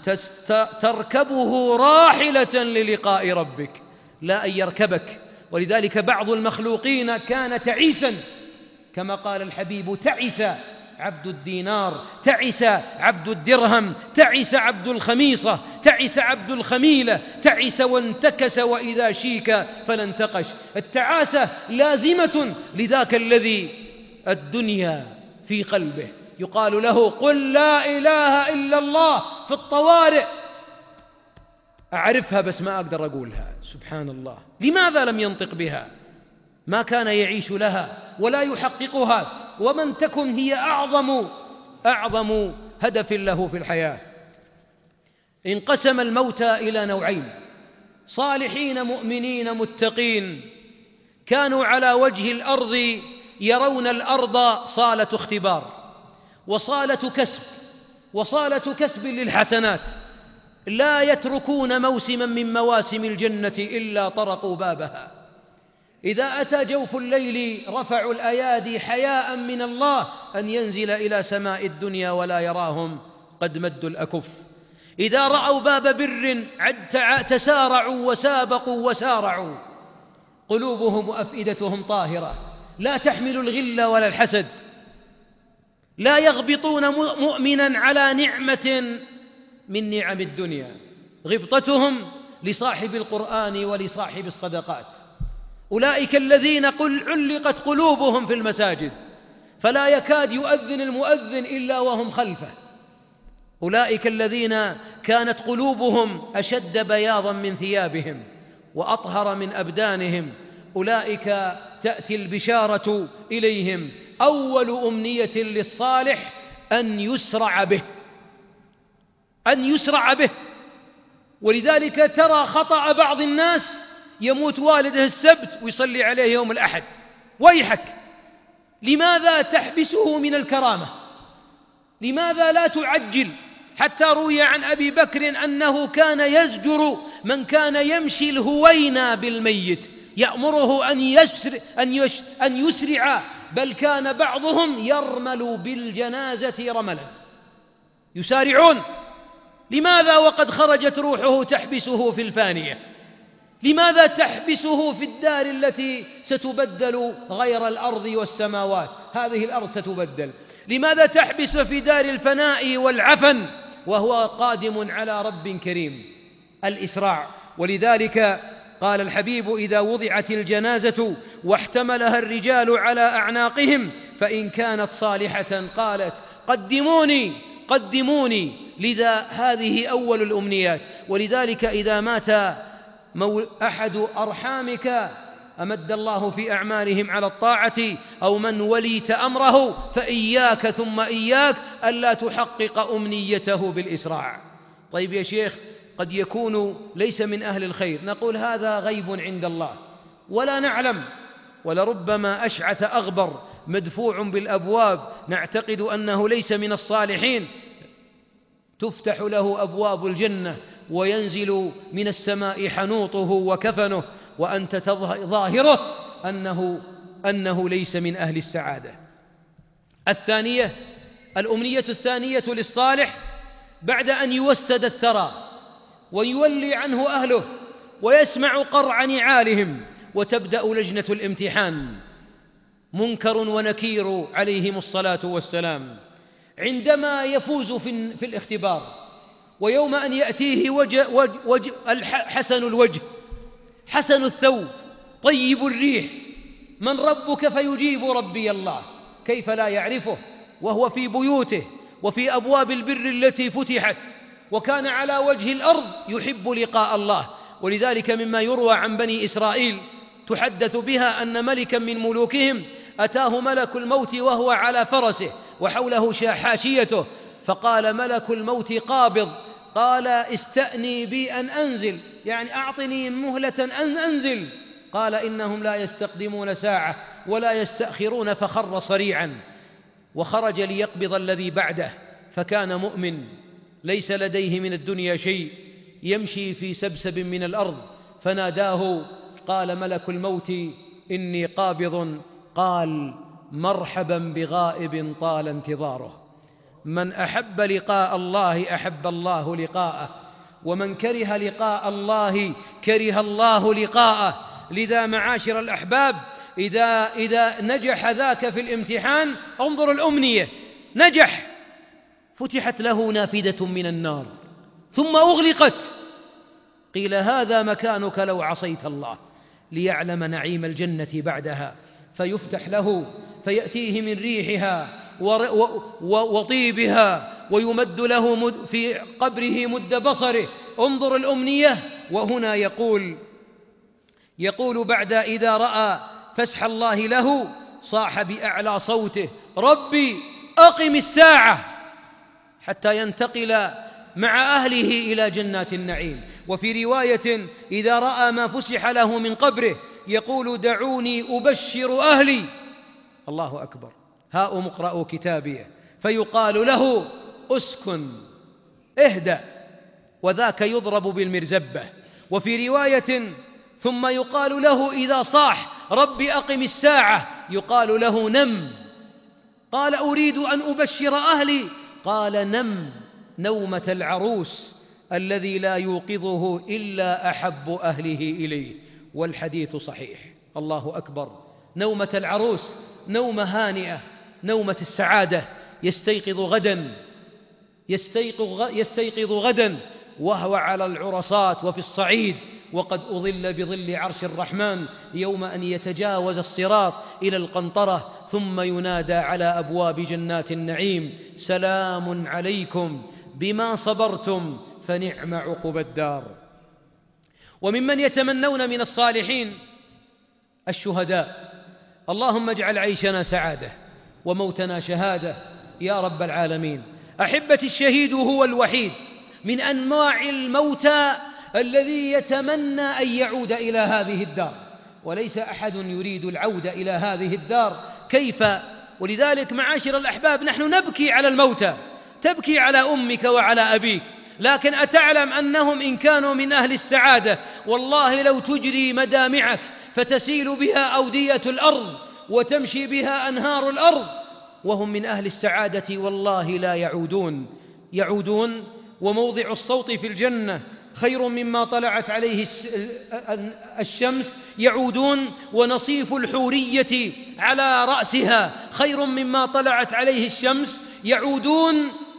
تركبه راحلة للقاء ربك لا أن يركبك. ولذلك بعض المخلوقين كان تعيسا، كما قال الحبيب: تعس عبد الدينار، تعس عبد الدرهم، تعس عبد الخميصة، تعس عبد الخميلة، تعس وانتكس وإذا شيك فلا انتقش. التعاسة لازمة لذاك الذي الدنيا في قلبه. يقال له: قل لا إله إلا الله في الطوارئ، أعرفها بس ما أقدر أقولها. سبحان الله، لماذا لم ينطق بها؟ ما كان يعيش لها ولا يحققها، ومن تكن هي أعظم هدف له في الحياة. انقسم الموتى إلى نوعين: صالحين مؤمنين متقين كانوا على وجه الأرض يرون الأرض صالة اختبار وصالة كسب للحسنات، لا يتركون موسما من مواسم الجنة إلا طرقوا بابها. إذا أتى جوف الليل رفعوا الأيادي حياء من الله أن ينزل إلى سماء الدنيا ولا يراهم قد مدوا الأكف. إذا رأوا باب بر تسارعوا وسابقوا وسارعوا. قلوبهم وأفئدتهم طاهرة لا تحمل الغل ولا الحسد. لا يغبطون مؤمنا على نعمة من نعم الدنيا. غبطتهم لصاحب القرآن ولصاحب الصدقات. أولئك الذين علقت قلوبهم في المساجد فلا يكاد يؤذن المؤذن إلا وهم خلفه. أولئك الذين كانت قلوبهم أشد بياضا من ثيابهم وأطهر من أبدانهم. أولئك تأتي البشارة إليهم أول أمنية للصالح أن يسرع به، أن يسرع به. ولذلك ترى خطأ بعض الناس يموت والده السبت ويصلي عليه يوم الأحد. ويحك، لماذا تحبسه من الكرامة؟ لماذا لا تعجل؟ حتى روي عن أبي بكر أنه كان يزجر من كان يمشي الهوينا بالميت، يأمره أن يسرع، بل كان بعضهم يرمل بالجنازة رملا، يسارعون. لماذا وقد خرجت روحه تحبسه في الفانية؟ لماذا تحبسه في الدار التي ستبدل غير الأرض والسماوات؟ هذه الأرض ستبدل. لماذا تحبس في دار الفناء والعفن وهو قادم على رب كريم؟ الإسراع. ولذلك قال الحبيب: إذا وضعت الجنازة واحتملها الرجال على أعناقهم فإن كانت صالحة قالت قدموني قدموني. لذا هذه أول الأمنيات. ولذلك إذا مات أحد أرحامك أمد الله في أعمارهم على الطاعة أو من وليت أمره فإياك ثم إياك ألا تحقق أمنيته بالإسراع. طيب يا شيخ، قد يكون ليس من أهل الخير. نقول هذا غيب عند الله ولا نعلم، ولربما أشعث أغبر مدفوع بالأبواب نعتقد أنه ليس من الصالحين، تفتح له أبواب الجنة وينزل من السماء حنوطه وكفنه وأنت ظاهره أنه ليس من أهل السعادة. الثانية، الأمنية الثانية للصالح بعد أن يوسد الثرى ويولي عنه أهله ويسمع قرع نعالهم وتبدأ لجنة الامتحان، منكر ونكير عليهم الصلاة والسلام، عندما يفوز في الاختبار. ويوم أن يأتيه حسن الوجه حسن الثوب طيب الريح، من ربك؟ فيجيب ربي الله. كيف لا يعرفه وهو في بيوته وفي أبواب البر التي فتحت وكان على وجه الأرض يحب لقاء الله. ولذلك مما يروى عن بني إسرائيل تحدث بها أن ملكا من ملوكهم أتاه ملك الموت وهو على فرسه وحوله حاشيته، فقال ملك الموت قابض، قال استأني بي أن أنزل، يعني أعطني مهلة أن أنزل. قال إنهم لا يستقدمون ساعة ولا يستأخرون، فخر صريعا وخرج ليقبض الذي بعده. فكان مؤمن ليس لديه من الدنيا شيء، يمشي في سبسب من الأرض، فناداه قال ملك الموت إني قابض. قال مرحبا بغائب طال انتظاره. من أحب لقاء الله أحب الله لقاءه، ومن كره لقاء الله كره الله لقاءه. لذا معاشر الأحباب، إذا نجح ذاك في الامتحان، انظر الأمنية، نجح، فتحت له نافذة من النار ثم أغلقت، قيل هذا مكانك لو عصيت الله، ليعلم نعيم الجنة بعدها، فيفتح له فيأتيه من ريحها وطيبها ويمد له في قبره مد بصره. انظر الأمنية. وهنا يقول بعد إذا رأى فسح الله له صاح بأعلى صوته ربي أقم الساعة، حتى ينتقل مع أهله إلى جنات النعيم. وفي رواية إذا رأى ما فسح له من قبره يقول دعوني أبشر أهلي، الله أكبر، هاؤم اقرأوا كتابي، فيقال له أسكن اهدأ، وذاك يضرب بالمرزبة. وفي رواية ثم يقال له إذا صاح رب أقم الساعة، يقال له نم. قال أريد أن أبشر أهلي، قال نم نومة العروس الذي لا يوقظه إلا أحب أهله إليه، والحديث صحيح. الله أكبر. نومة العروس نومة هانئة، نومة السعادة. يستيقظ غدا وهو على العرصات وفي الصعيد، وقد أظل بظل عرش الرحمن يوم أن يتجاوز الصراط إلى القنطرة، ثم ينادى على أبواب جنات النعيم: سلام عليكم بما صبرتم فنعم عقبى الدار. وممن يتمنون من الصالحين الشهداء. اللهم اجعل عيشنا سعادة وموتنا شهادة يا رب العالمين. أحبتي، الشهيد هو الوحيد من أنواع الموتى الذي يتمنى أن يعود إلى هذه الدار، وليس أحد يريد العودة إلى هذه الدار. كيف؟ ولذلك معاشر الأحباب، نحن نبكي على الموتى، تبكي على أمك وعلى أبيك، لكن أتعلم أنهم إن كانوا من أهل السعادة والله لو تجري مدامعك فتسيل بها أودية الأرض وتمشي بها أنهار الأرض وهم من أهل السعادة والله لا يعودون. وموضع الصوت في الجنة خير مما طلعت عليه الشمس، يعودون. ونصيف الحورية على رأسها خير مما طلعت عليه الشمس، يعودون.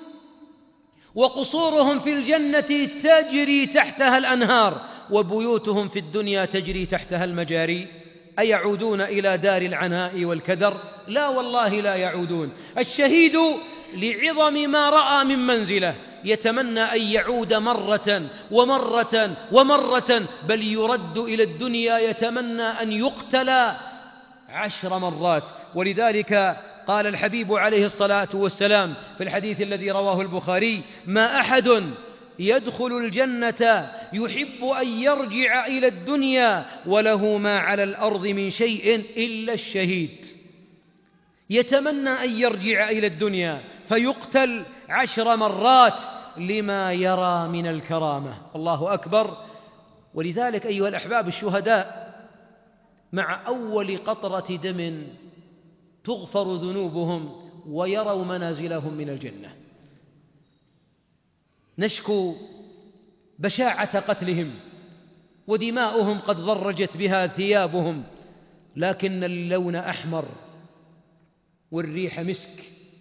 وقصورهم في الجنة تجري تحتها الأنهار، وبيوتهم في الدنيا تجري تحتها المجاري. أيعودون إلى دار العناء والكدر؟ لا والله لا يعودون. الشهيد لعظم ما رأى من منزله يتمنى أن يعود مرة ومرة ومرة، بل يرد إلى الدنيا يتمنى أن يقتل 10 مرات. ولذلك قال الحبيب عليه الصلاة والسلام في الحديث الذي رواه البخاري: ما أحد يدخل الجنة يحب أن يرجع إلى الدنيا وله ما على الأرض من شيء إلا الشهيد. يتمنى أن يرجع إلى الدنيا فيقتل 10 مرات لما يرى من الكرامة. الله أكبر. ولذلك أيها الأحباب، الشهداء مع أول قطرة دم تغفر ذنوبهم ويروا منازلهم من الجنة. نشكو بشاعة قتلهم ودماؤهم قد ضرجت بها ثيابهم، لكن اللون أحمر والريح مسك،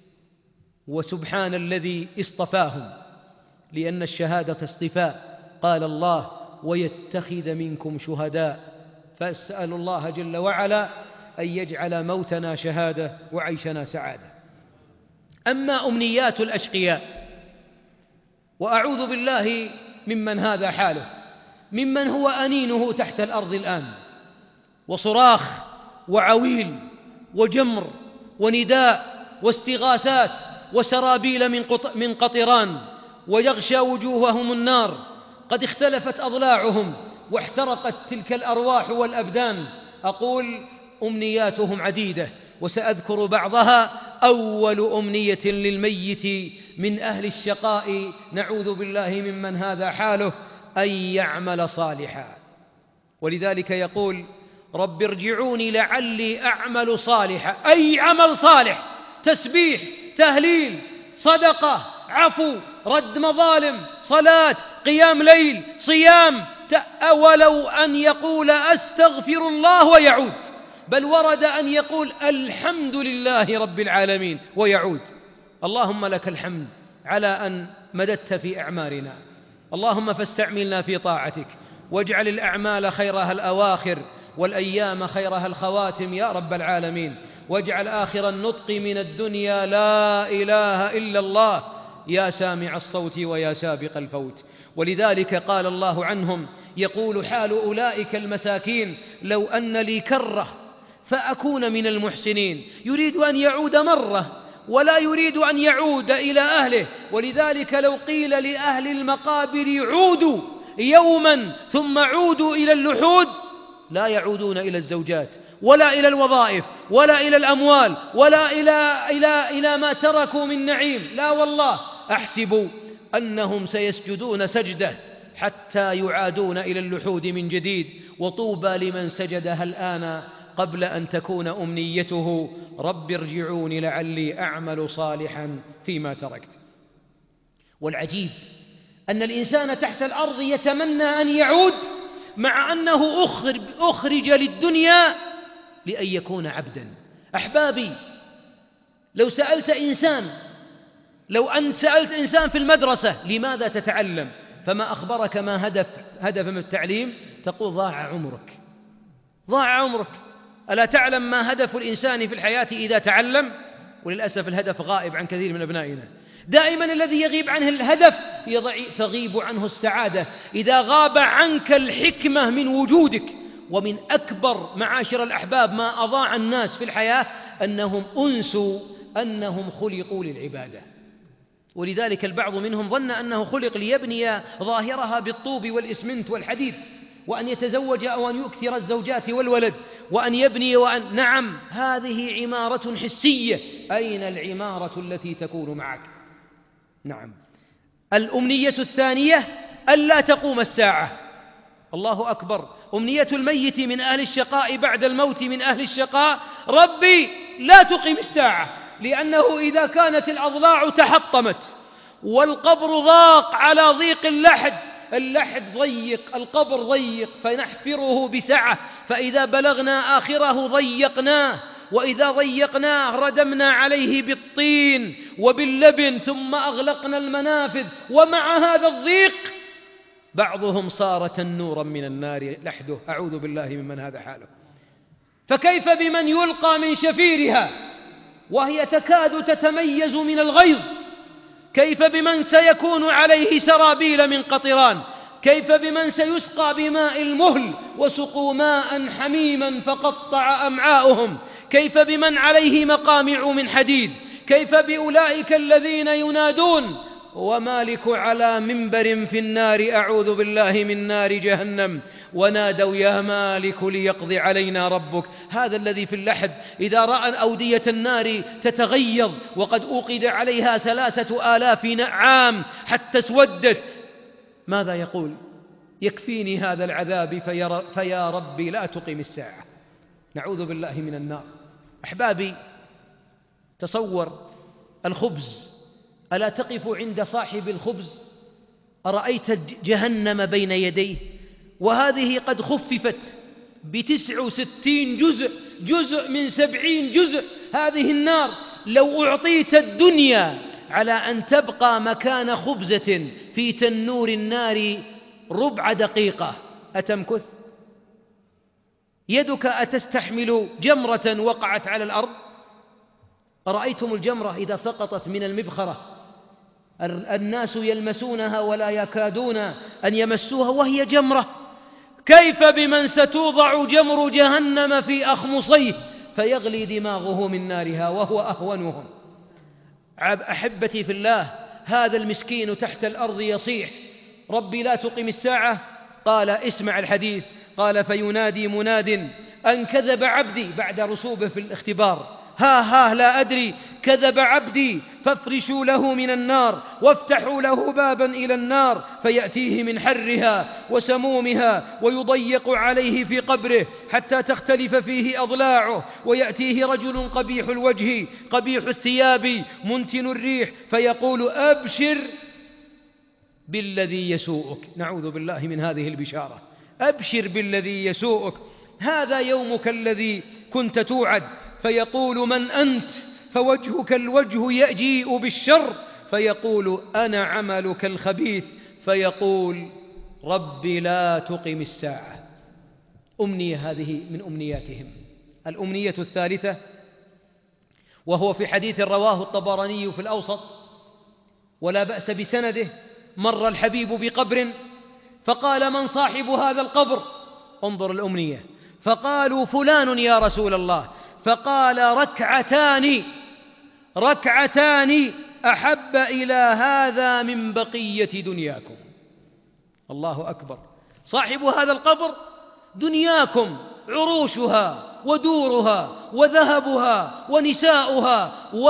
وسبحان الذي اصطفاهم، لأن الشهادة اصطفاء. قال الله: ويتخذ منكم شهداء. فأسأل الله جل وعلا أن يجعل موتنا شهادة وعيشنا سعادة. أما أمنيات الأشقياء، وأعوذ بالله ممن هذا حاله، ممن هو أنينه تحت الأرض الآن، وصراخ وعويل وجمر ونداء واستغاثات وسرابيل من قطران، ويغشى وجوههم النار. قد اختلفت أضلاعهم واحترقت تلك الأرواح والأبدان. أقول أمنياتهم عديدة وسأذكر بعضها. أول أمنية للميت من أهل الشقاء، نعوذ بالله ممن هذا حاله، أن يعمل صالحا. ولذلك يقول: رب ارجعوني لعلي أعمل صالحا. أي عمل صالح، تسبيح، تهليل، صدقة، عفو، رد مظالم، صلاة، قيام ليل، صيام، ولو أن يقول أستغفر الله ويعود، بل ورد أن يقول الحمد لله رب العالمين ويعود. اللهم لك الحمد على أن مددت في أعمارنا، اللهم فاستعملنا في طاعتك، واجعل الأعمال خيرها الأواخر والأيام خيرها الخواتم يا رب العالمين. واجعل آخر النطق من الدنيا لا إله إلا الله يا سامع الصوت ويا سابق الفوت. ولذلك قال الله عنهم: يقول حال أولئك المساكين: لو أن لي كرة فأكون من المحسنين. يريد أن يعود مرة ولا يريد أن يعود إلى أهله. ولذلك لو قيل لأهل المقابر عودوا يوما ثم عودوا إلى اللحود، لا يعودون إلى الزوجات ولا إلى الوظائف ولا إلى الأموال ولا إلى ما تركوا من نعيم. لا والله، أحسب أنهم سيسجدون سجدة حتى يعادون إلى اللحود من جديد. وطوبى لمن سجدها الآن قبل أن تكون أمنيته رب ارجعوني لعلي أعمل صالحا فيما تركت. والعجيب أن الإنسان تحت الأرض يتمنى أن يعود مع أنه أخرج للدنيا لأن يكون عبدا. أحبابي، لو أنت سألت إنسان في المدرسة لماذا تتعلم، فما أخبرك ما هدف من التعليم، تقول ضاع عمرك. ألا تعلم ما هدف الإنسان في الحياة إذا تعلم؟ وللأسف الهدف غائب عن كثير من أبنائنا. دائما الذي يغيب عنه الهدف تغيب عنه السعادة. إذا غاب عنك الحكمة من وجودك، ومن أكبر معاشر الأحباب ما أضاع الناس في الحياة أنهم أنسوا أنهم خلقوا للعبادة. ولذلك البعض منهم ظن أنه خلق ليبني ظاهرها بالطوب والإسمنت والحديد، وأن يتزوج أو أن يكثر الزوجات والولد، وأن يبني نعم، هذه عمارة حسية. أين العمارة التي تكون معك؟ نعم. الأمنية الثانية ألا تقوم الساعة. الله أكبر. أمنية الميت من أهل الشقاء بعد الموت من أهل الشقاء: ربي لا تقم الساعة، لأنه إذا كانت الأضلاع تحطمت والقبر ضاق على ضيق اللحد ضيق، القبر ضيق، فنحفره بسعة، فإذا بلغنا آخره ضيقناه، وإذا ضيقناه ردمنا عليه بالطين وباللبن، ثم أغلقنا المنافذ، ومع هذا الضيق بعضهم صار تنورا من النار لحده. أعوذ بالله ممن هذا حاله. فكيف بمن يلقى من شفيرها وهي تكاد تتميز من الغيظ؟ كيف بمن سيكون عليه سرابيل من قطران؟ كيف بمن سيسقى بماء المهل وسقوا ماء حميما فقطع أمعاؤهم؟ كيف بمن عليه مقامع من حديد؟ كيف بأولئك الذين ينادون ومالك على منبر في النار أعوذ بالله من نار جهنم ونادوا يا مالك ليقضي علينا ربك. هذا الذي في اللحد إذا رأى أودية النار تتغيظ وقد أوقد عليها 3000 عام حتى اسودت، ماذا يقول؟ يكفيني هذا العذاب فيا ربي لا تقم الساعة. نعوذ بالله من النار. أحبابي، تصور الخبز، ألا تقف عند صاحب الخبز؟ أرأيت جهنم بين يديه، وهذه قد خففت ب69 جزء من 70 جزء. هذه النار لو أعطيت الدنيا على أن تبقى مكان خبزة في تنور النار ربع دقيقة أتمكث؟ يدك أتستحمل جمرة وقعت على الأرض؟ أرأيتم الجمرة إذا سقطت من المبخرة الناس يلمسونها ولا يكادون أن يمسوها وهي جمرة. كيف بمن ستوضع جمر جهنم في أخمصيه فيغلي دماغه من نارها وهو أهونهم؟ أحبتي في الله، هذا المسكين تحت الأرض يصيح ربي لا تقم الساعة. قال اسمع الحديث، قال فينادي مناد أن كذب عبدي بعد رسوبه في الاختبار، ها لا أدري، كذب عبدي فافرشوا له من النار وافتحوا له بابا إلى النار فيأتيه من حرها وسمومها ويضيق عليه في قبره حتى تختلف فيه أضلاعه، ويأتيه رجل قبيح الوجه قبيح الثياب منتن الريح فيقول أبشر بالذي يسوءك. نعوذ بالله من هذه البشارة. أبشر بالذي يسوءك، هذا يومك الذي كنت توعد. فيقول من أنت؟ فوجهك الوجه يجيء بالشر، فيقول أنا عملك الخبيث، فيقول ربي لا تقم الساعة. أمنية هذه من أمنياتهم. الأمنية الثالثة، وهو في حديث رواه الطبراني في الأوسط ولا بأس بسنده: مر الحبيب بقبر فقال من صاحب هذا القبر؟ انظر الأمنية. فقالوا فلان يا رسول الله. فقال ركعتان أحب إلى هذا من بقية دنياكم. الله أكبر. صاحب هذا القبر دنياكم عروشها ودورها وذهبها ونساؤها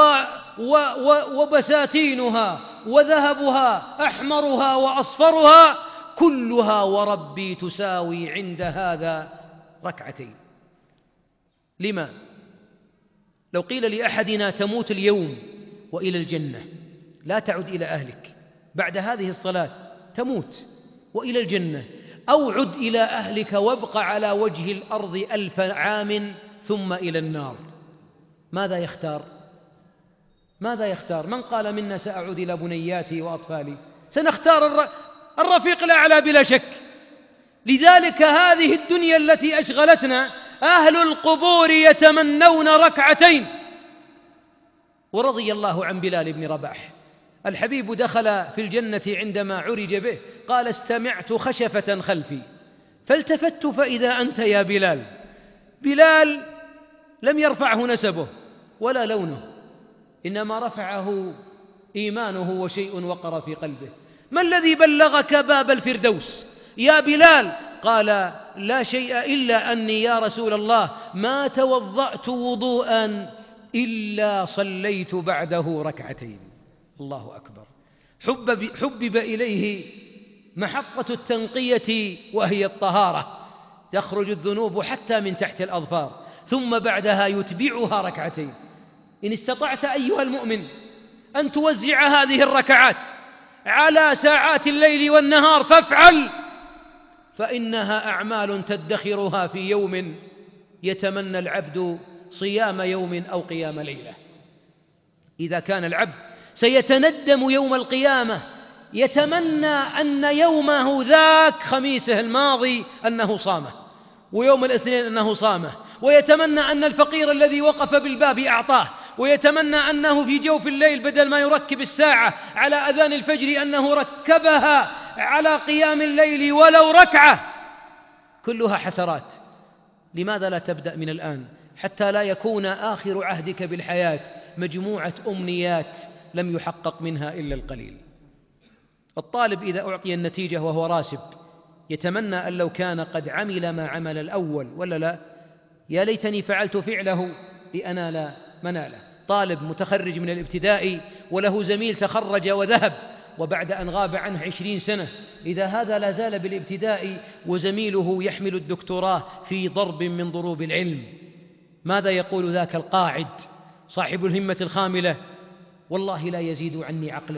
وبساتينها وذهبها أحمرها وأصفرها كلها وربي تساوي عند هذا ركعتين. لما؟ لو قيل لأحدنا تموت اليوم وإلى الجنة، لا تعد إلى أهلك بعد هذه الصلاة، تموت وإلى الجنة، أو عد إلى أهلك وابق على وجه الأرض 1000 عام ثم إلى النار، ماذا يختار؟ ماذا يختار؟ من قال منا سأعود إلى بنياتي وأطفالي؟ سنختار الرفيق الأعلى بلا شك. لذلك هذه الدنيا التي أشغلتنا أهل القبور يتمنون ركعتين. ورضي الله عن بلال بن رباح، الحبيب دخل في الجنة عندما عرج به، قال استمعت خشفة خلفي فالتفت فإذا أنت يا بلال. بلال لم يرفعه نسبه ولا لونه، إنما رفعه إيمانه وشيء وقر في قلبه. ما الذي بلغك باب الفردوس يا بلال؟ قال لا شيء إلا أني يا رسول الله ما توضأت وضوءا إلا صليت بعده ركعتين. الله أكبر. حبب إليه محطة التنقية وهي الطهارة، تخرج الذنوب حتى من تحت الأظفار، ثم بعدها يتبعها ركعتين. إن استطعت أيها المؤمن أن توزع هذه الركعات على ساعات الليل والنهار فافعل، فإنها أعمال تدخرها في يوم يتمنى العبد صيام يوم أو قيام ليلة. إذا كان العبد سيتندم يوم القيامة، يتمنى أن يومه ذاك خميسه الماضي أنه صامه، ويوم الاثنين أنه صامه، ويتمنى أن الفقير الذي وقف بالباب أعطاه، ويتمنى أنه في جوف الليل بدل ما يركب الساعة على أذان الفجر أنه ركبها على قيام الليل ولو ركعة. كلها حسرات. لماذا لا تبدأ من الآن حتى لا يكون آخر عهدك بالحياة مجموعة أمنيات لم يحقق منها إلا القليل؟ الطالب إذا أعطي النتيجة وهو راسب يتمنى أن لو كان قد عمل ما عمل الأول، ولا لا؟ يا ليتني فعلت فعله لأنال مناله. طالب متخرج من الابتدائي وله زميل تخرج وذهب وبعد أن غاب عنه 20 سنة، إذا هذا لا زال بالابتدائي وزميله يحمل الدكتوراه في ضرب من ضروب العلم، ماذا يقول ذاك القاعد صاحب الهمة الخاملة؟ والله لا يزيد عني عقلا،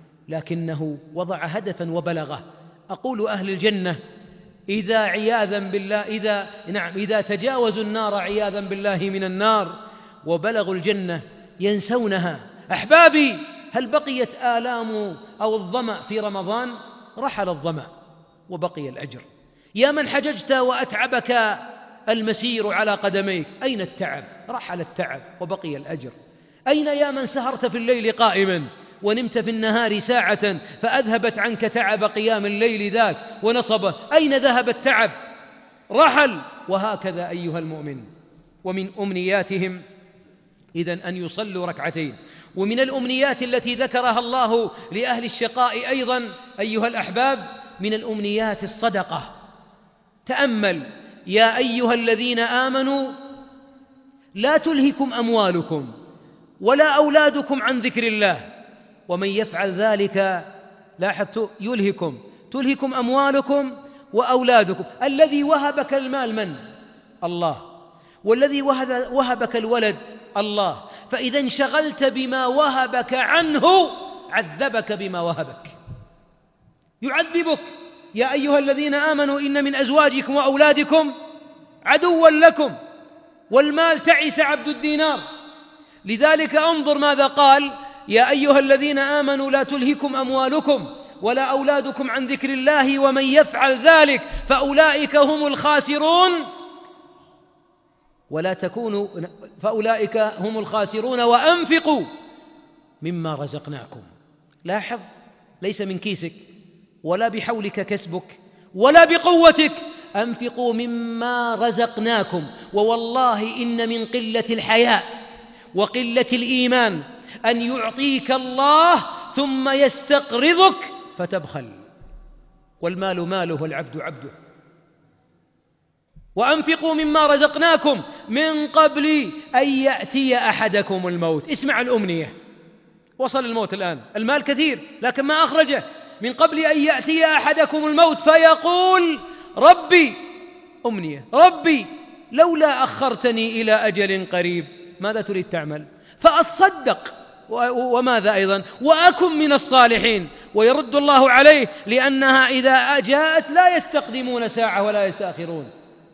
لكنه وضع هدفا وبلغه. أقول أهل الجنة إذا عياذا بالله إذا تجاوزوا النار عياذا بالله من النار وبلغوا الجنة ينسونها. أحبابي، هل بقيت آلام أو الظمأ في رمضان؟ رحل الظمأ وبقي الأجر. يا من حججت وأتعبك المسير على قدميك، أين التعب؟ رحل التعب وبقي الأجر. أين يا من سهرت في الليل قائما ونمت في النهار ساعة فأذهبت عنك تعب قيام الليل ذاك ونصبه، أين ذهب التعب؟ رحل. وهكذا أيها المؤمن. ومن أمنياتهم إذن أن يصلوا ركعتين. ومن الأمنيات التي ذكرها الله لأهل الشقاء أيضا أيها الأحباب من الأمنيات الصدقة. تأمل يا أيها الذين آمنوا لا تلهكم أموالكم ولا أولادكم عن ذكر الله ومن يفعل ذلك لاحظت تلهكم أموالكم وأولادكم. الذي وهبك المال من؟ الله. والذي وهبك الولد الله. فإذا انشغلت بما وهبك عنه عذبك بما وهبك، يعذبك. يا أيها الذين آمنوا إن من أزواجكم وأولادكم عدوا لكم والمال تعس عبد الدينار. لذلك انظر ماذا قال: يا أيها الذين آمنوا لا تلهكم أموالكم ولا أولادكم عن ذكر الله ومن يفعل ذلك فأولئك هم الخاسرون فأولئك هم الخاسرون وأنفقوا مما رزقناكم. لاحظ، ليس من كيسك ولا بحولك كسبك ولا بقوتك، أنفقوا مما رزقناكم. ووالله إن من قلة الحياء وقلة الإيمان أن يعطيك الله ثم يستقرضك فتبخل، والمال ماله والعبد عبده. وأنفقوا مما رزقناكم من قبل أن يأتي أحدكم الموت. اسمع الأمنية، وصل الموت الآن، المال كثير لكن ما أخرجه. من قبل أن يأتي أحدكم الموت فيقول ربي، أمنية، ربي لولا أخرتني إلى أجل قريب ماذا تريد تعمل؟ فأصدق وماذا أيضا وأكن من الصالحين. ويرد الله عليه لأنها إذا جاءت لا يستقدمون ساعة ولا يستأخرون.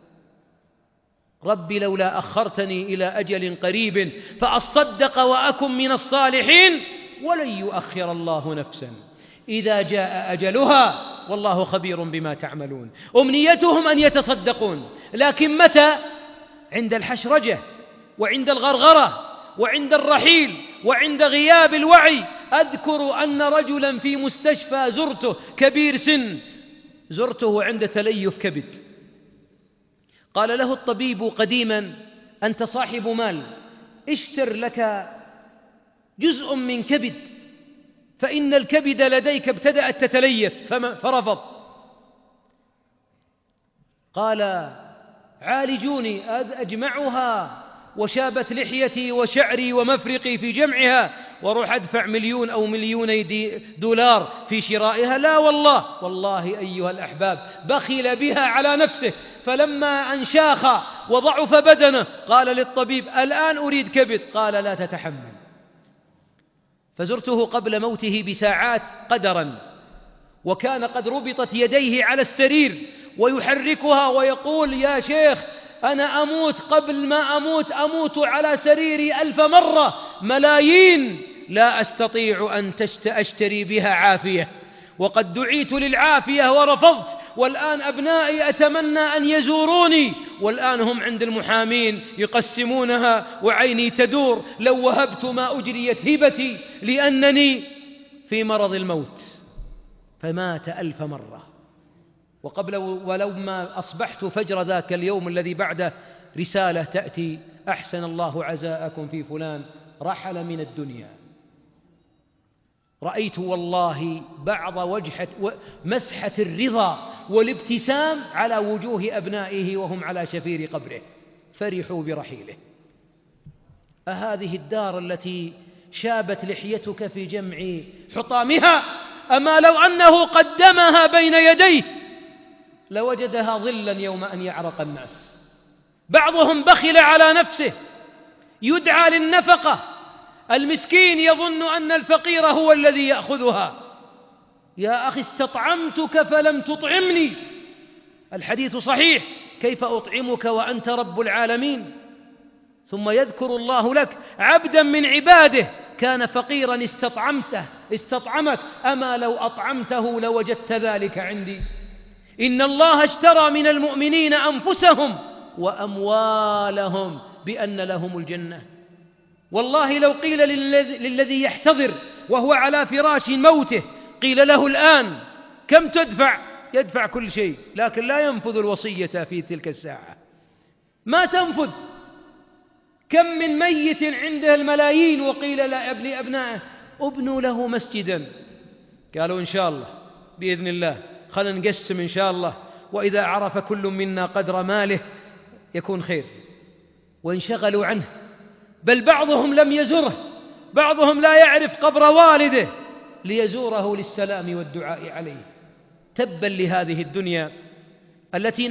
رب لولا أخرتني إلى أجل قريب فأصدق وأكن من الصالحين ولن يؤخر الله نفسا إذا جاء أجلها والله خبير بما تعملون. أمنيتهم أن يتصدقون، لكن متى؟ عند الحشرجة وعند الغرغرة وعند الرحيل وعند غياب الوعي. أذكر أن رجلا في مستشفى زرته كبير سن، زرته عند تليف كبد. قال له الطبيب قديما: أنت صاحب مال، اشتر لك جزء من كبد، فإن الكبد لديك ابتدأت تتليف. فرفض. قال: عالجوني أجمعها وشابت لحيتي وشعري ومفرقي في جمعها وروح أدفع 1,000,000 أو 2,000,000 دولار في شرائها. لا والله، والله أيها الأحباب بخل بها على نفسه. فلما أنشاخ وضعف بدنه قال للطبيب: الآن أريد كبد. قال: لا تتحمل. فزرته قبل موته بساعات قدرا، وكان قد ربطت يديه على السرير ويحركها ويقول: يا شيخ أنا أموت، قبل ما أموت على سريري 1000 مرة، ملايين لا أستطيع أن أشتري بها عافية، وقد دعيت للعافية ورفضت، والآن أبنائي أتمنى أن يزوروني، والآن هم عند المحامين يقسمونها وعيني تدور، لو وهبت ما أجريت هبتي لأنني في مرض الموت. فمات 1000 مرة. ولما أصبحت فجر ذاك اليوم الذي بعده رسالة تأتي: أحسن الله عزاءكم في فلان رحل من الدنيا. رأيت والله بعض مسحة الرضا والابتسام على وجوه أبنائه وهم على شفير قبره، فرحوا برحيله. أهذه الدار التي شابت لحيتك في جمع حطامها؟ أما لو أنه قدمها بين يديه لوجدها ظلا يوم أن يعرق الناس. بعضهم بخل على نفسه، يدعى للنفقة، المسكين يظن أن الفقير هو الذي يأخذها. يا أخي استطعمتك فلم تطعمني. الحديث صحيح: كيف أطعمك وأنت رب العالمين؟ ثم يذكر الله لك عبدا من عباده كان فقيرا استطعمك، أما لو أطعمته لوجدت ذلك عندي. إن الله اشترى من المؤمنين أنفسهم وأموالهم بأن لهم الجنة. والله لو قيل للذي يحتضر وهو على فراش موته، قيل له الآن كم تدفع؟ يدفع كل شيء، لكن لا ينفذ الوصية في تلك الساعة، ما تنفذ. كم من ميت عنده الملايين وقيل لأبنائه: ابنوا له مسجدا. قالوا: إن شاء الله بإذن الله، خلنا نقسم إن شاء الله، وإذا عرف كل منا قدر ماله يكون خير. وانشغلوا عنه. بل بعضهم لم يزره، بعضهم لا يعرف قبر والده ليزوره للسلام والدعاء عليه. تبا لهذه الدنيا التي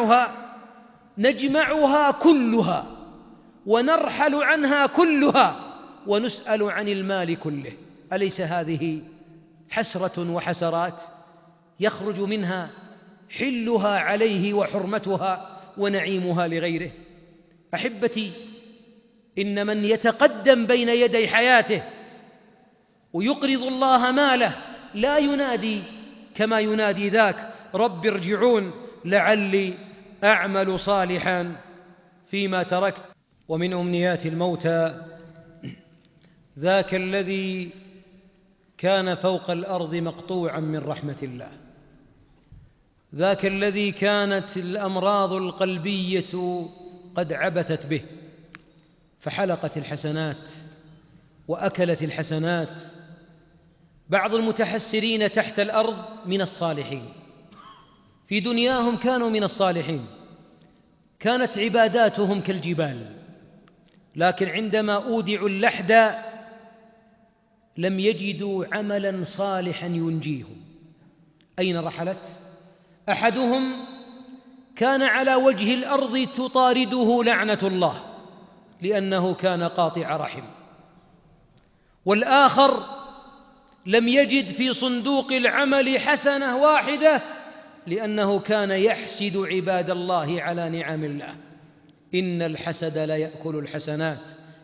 نجمعها كلها ونرحل عنها كلها ونسأل عن المال كله. أليس هذه حسرة وحسرات يخرج منها حلها عليه وحرمتها ونعيمها لغيره؟ أحبتي، إن من يتقدم بين يدي حياته ويقرض الله ماله لا ينادي كما ينادي ذاك: رب ارجعون لعلي أعمل صالحا فيما تركت. ومن أمنيات الموتى ذاك الذي كان فوق الأرض مقطوعا من رحمة الله، ذاك الذي كانت الأمراض القلبية قد عبثت به فحلقت الحسنات وأكلت الحسنات. بعض المتحسرين تحت الأرض من الصالحين، في دنياهم كانوا من الصالحين، كانت عباداتهم كالجبال، لكن عندما أودعوا اللحد لم يجدوا عملا صالحا ينجيهم. أين رحلت؟ أحدهم كان على وجه الأرض تطارده لعنة الله لأنه كان قاطع رحم، والآخر لم يجد في صندوق العمل حسنة واحدة لأنه كان يحسد عباد الله على نعم الله. إن الحسد لا يأكل الحسنات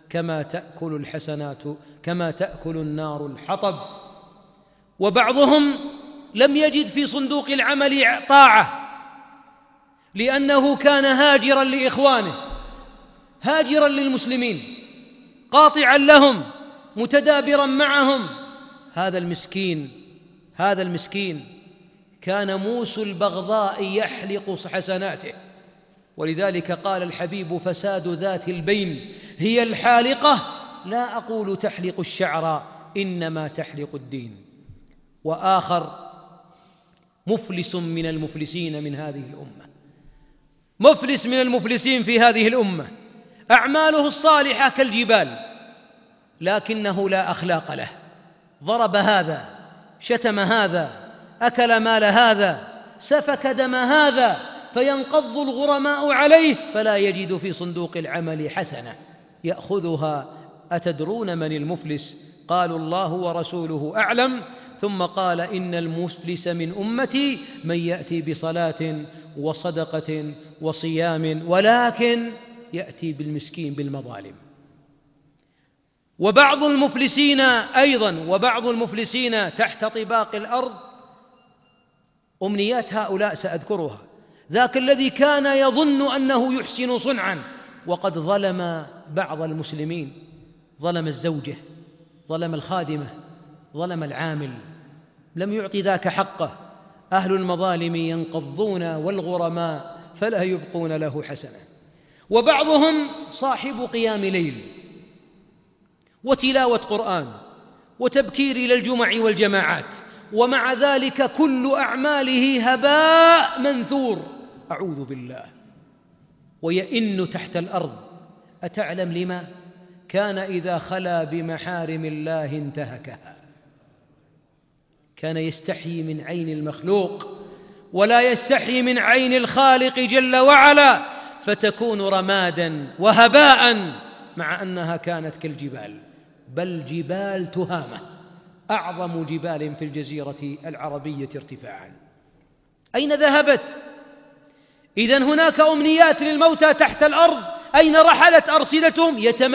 كما تأكل النار الحطب. وبعضهم لم يجد في صندوق العمل طاعة لأنه كان هاجرا لإخوانه، هاجرا للمسلمين، قاطعا لهم، متدابرا معهم. هذا المسكين كان موس البغضاء يحلق حسناته. ولذلك قال الحبيب: فساد ذات البين هي الحالقة، لا أقول تحلق الشعر إنما تحلق الدين. وآخر مفلس من المفلسين من هذه الأمة، مفلس من المفلسين في هذه الأمة، أعماله الصالحة كالجبال لكنه لا أخلاق له، ضرب هذا، شتم هذا، أكل مال هذا، سفك دم هذا، فينقض الغرماء عليه فلا يجد في صندوق العمل حسنة يأخذها. أتدرون من المفلس؟ قالوا: الله ورسوله أعلم. ثم قال: إن المفلس من أمتي من يأتي بصلاة وصدقة وصيام ولكن يأتي بالمسكين بالمظالم. وبعض المفلسين تحت طباق الأرض أمنيات هؤلاء سأذكرها. ذاك الذي كان يظن أنه يحسن صنعا وقد ظلم بعض المسلمين، ظلم الزوجة، ظلم الخادمة، ظلم العامل، لم يعطي ذاك حقه. أهل المظالم ينقضون والغرماء فلا يبقون له حسنة. وبعضهم صاحب قيام ليل وتلاوة قرآن وتبكير إلى الجمع والجماعات، ومع ذلك كل أعماله هباء منثور، أعوذ بالله، ويئن تحت الأرض. أتعلم لما؟ كان إذا خلا بمحارم الله انتهكها، كان يستحيي من عين المخلوق ولا يستحيي من عين الخالق جل وعلا، فتكون رمادا وهباء، مع أنها كانت كالجبال، بل جبال تهامة، أعظم جبال في الجزيرة العربية ارتفاعا. أين ذهبت؟ إذن هناك أمنيات للموتى تحت الأرض، أين رحلت أرصدتهم؟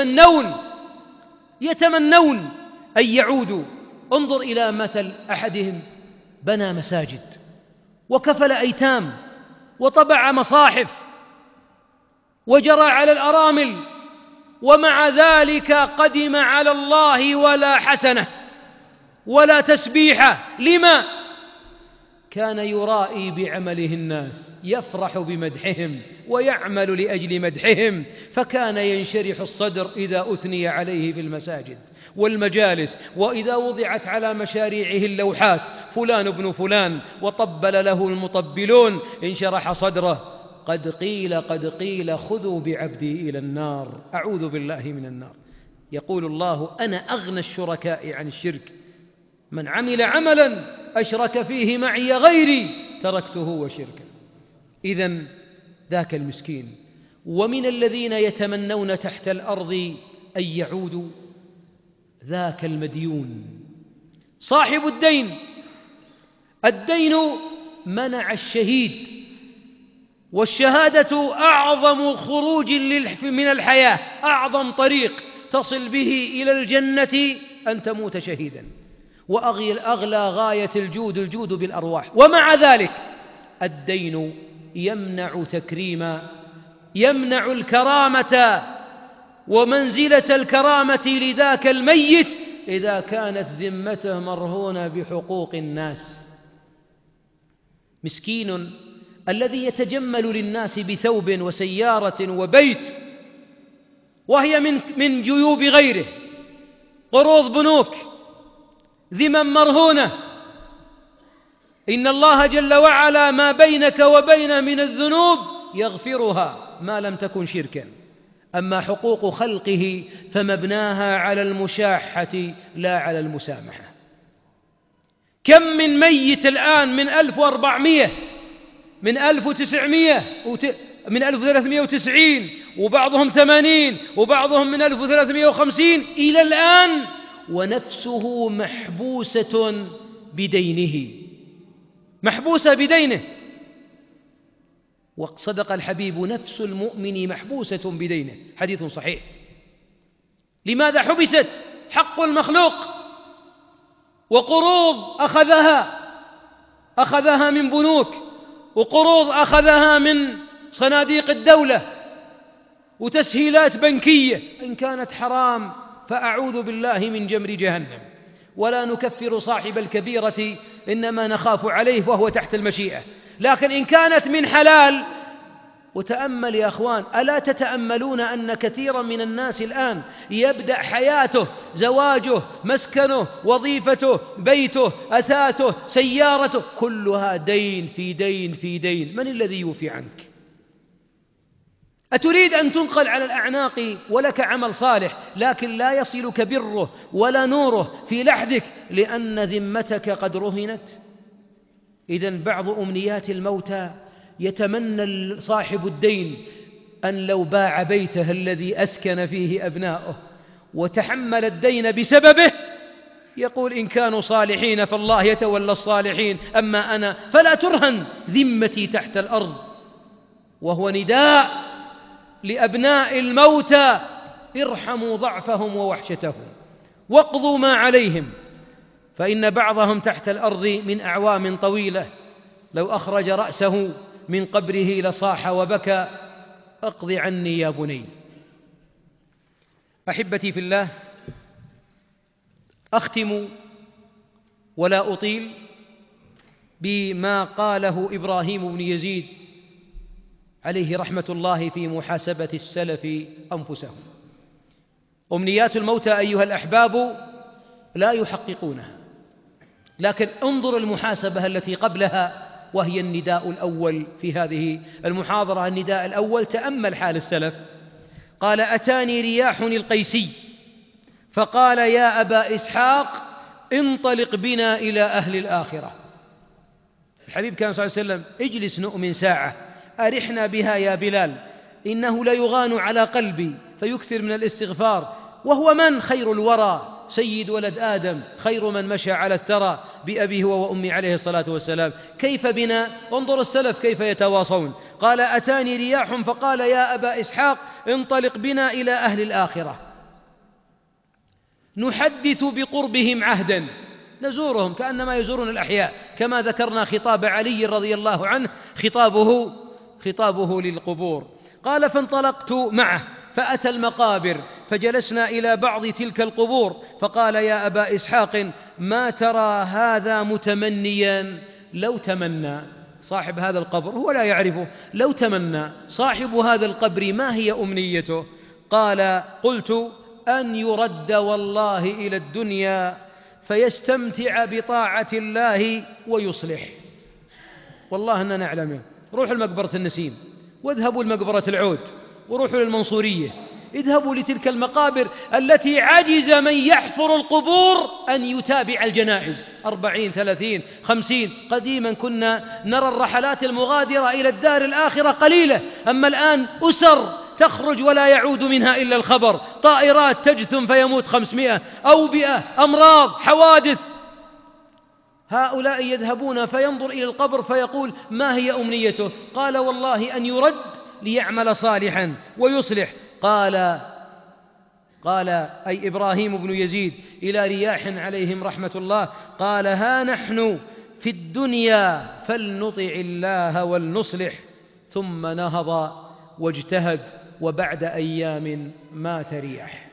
يتمنون أن يعودوا. انظر إلى مثل أحدهم: بنى مساجد وكفل أيتام وطبع مصاحف وجرى على الأرامل، ومع ذلك قدم على الله ولا حسنة ولا تسبيحة. لما؟ كان يرائي بعمله الناس، يفرح بمدحهم ويعمل لأجل مدحهم، فكان ينشرح الصدر إذا أثني عليه في المساجد والمجالس، وإذا وضعت على مشاريعه اللوحات: فلان ابن فلان وطبل له المطبلون، انشرح صدره. قد قيل خذوا بعبدي إلى النار، أعوذ بالله من النار. يقول الله: أنا أغنى الشركاء عن الشرك، من عمل عملا أشرك فيه معي غيري تركته وشركه. إذن ذاك المسكين. ومن الذين يتمنون تحت الأرض أن يعودوا ذاك المديون، صاحب الدين منع الشهيد، والشهادة أعظم خروج من الحياة، أعظم طريق تصل به إلى الجنة أن تموت شهيدا، وأغلى غاية الجود بالأرواح. ومع ذلك الدين يمنع تكريما، يمنع الكرامة ومنزلة الكرامة لذاك الميت إذا كانت ذمته مرهونة بحقوق الناس. مسكين الذي يتجمل للناس بثوب وسيارة وبيت وهي من جيوب غيره، قروض بنوك، ذمم مرهونة. إن الله جل وعلا ما بينك وبين من الذنوب يغفرها ما لم تكن شركا، أما حقوق خلقه فمبناها على المشاحة لا على المسامحة. كم من ميت الآن من 1400 من 1390 وبعضهم 80 وبعضهم من 1350 إلى الآن، ونفسه محبوسة بدينه، محبوسة بدينه. وصدق الحبيب: نفس المؤمن محبوسة بدينه، حديث صحيح. لماذا حبست؟ حق المخلوق، وقروض أخذها من بنوك، وقروض أخذها من صناديق الدولة، وتسهيلات بنكية. إن كانت حرام فأعوذ بالله من جمر جهنم. ولا نكفر صاحب الكبيرة، إنما نخاف عليه وهو تحت المشيئة. لكن إن كانت من حلال، وتأمل يا أخوان، ألا تتأملون أن كثيرا من الناس الآن يبدأ حياته، زواجه، مسكنه، وظيفته، بيته، أثاثه، سيارته، كلها دين في دين في دين. من الذي يوفي عنك؟ أتريد أن تنقل على الأعناق ولك عمل صالح، لكن لا يصلك بره ولا نوره في لحدك لأن ذمتك قد رهنت؟ إذن بعض أمنيات الموتى يتمنى صاحب الدين أن لو باع بيته الذي أسكن فيه أبناؤه وتحمل الدين بسببه، يقول: إن كانوا صالحين فالله يتولى الصالحين، أما أنا فلا ترهن ذمتي تحت الأرض. وهو نداء لأبناء الموتى: ارحموا ضعفهم ووحشتهم، واقضوا ما عليهم، فإن بعضهم تحت الأرض من أعوام طويلة لو أخرج رأسه من قبره لصاح وبكى: أقض عني يا بني. أحبتي في الله، أختم ولا أطيل بما قاله إبراهيم بن يزيد عليه رحمة الله في محاسبة السلف أنفسهم. أمنيات الموتى أيها الأحباب لا يحققونها، لكن انظر المحاسبة التي قبلها، وهي النداء الأول في هذه المحاضرة. النداء الأول، تأمل حال السلف. قال: أتاني رياح القيسي فقال: يا أبا إسحاق انطلق بنا إلى أهل الآخرة. الحبيب كان صلى الله عليه وسلم: اجلس نؤمن ساعة، أرحنا بها يا بلال، إنه ليغان على قلبي، فيكثر من الاستغفار. وهو من خير الورى؟ سيد ولد آدم، خير من مشى على الثرى، بأبيه وأمي عليه الصلاة والسلام. كيف بنا؟ انظر السلف كيف يتواصون. قال: أتاني رياح فقال: يا أبا إسحاق انطلق بنا إلى أهل الآخرة نحدث بقربهم عهدا، نزورهم كأنما يزورون الأحياء، كما ذكرنا خطاب علي رضي الله عنه، خطابه للقبور. قال: فانطلقت معه فأتى المقابر فجلسنا إلى بعض تلك القبور، فقال: يا أبا إسحاق ما ترى هذا متمنيا؟ لو تمنى صاحب هذا القبر، هو لا يعرفه، لو تمنى صاحب هذا القبر ما هي أمنيته؟ قال: قلت: أن يرد والله إلى الدنيا فيستمتع بطاعة الله ويصلح. والله أننا نعلمه. روحوا لمقبرة النسيم، واذهبوا لمقبرة العود، وروحوا للمنصورية، اذهبوا لتلك المقابر التي عجز من يحفر القبور أن يتابع الجنائز، 40 30 50. قديما كنا نرى الرحلات المغادرة إلى الدار الآخرة قليلة، أما الآن أسر تخرج ولا يعود منها إلا الخبر، طائرات تجثم فيموت 500، أوبئة، أمراض، حوادث. هؤلاء يذهبون فينظر إلى القبر فيقول: ما هي أمنيته؟ قال: والله أن يرد ليعمل صالحا ويصلح. قال أي إبراهيم بن يزيد إلى رياح عليهم رحمة الله، قال: ها نحن في الدنيا فلنطع الله ولنصلح. ثم نهض واجتهد، وبعد أيام مات رياح.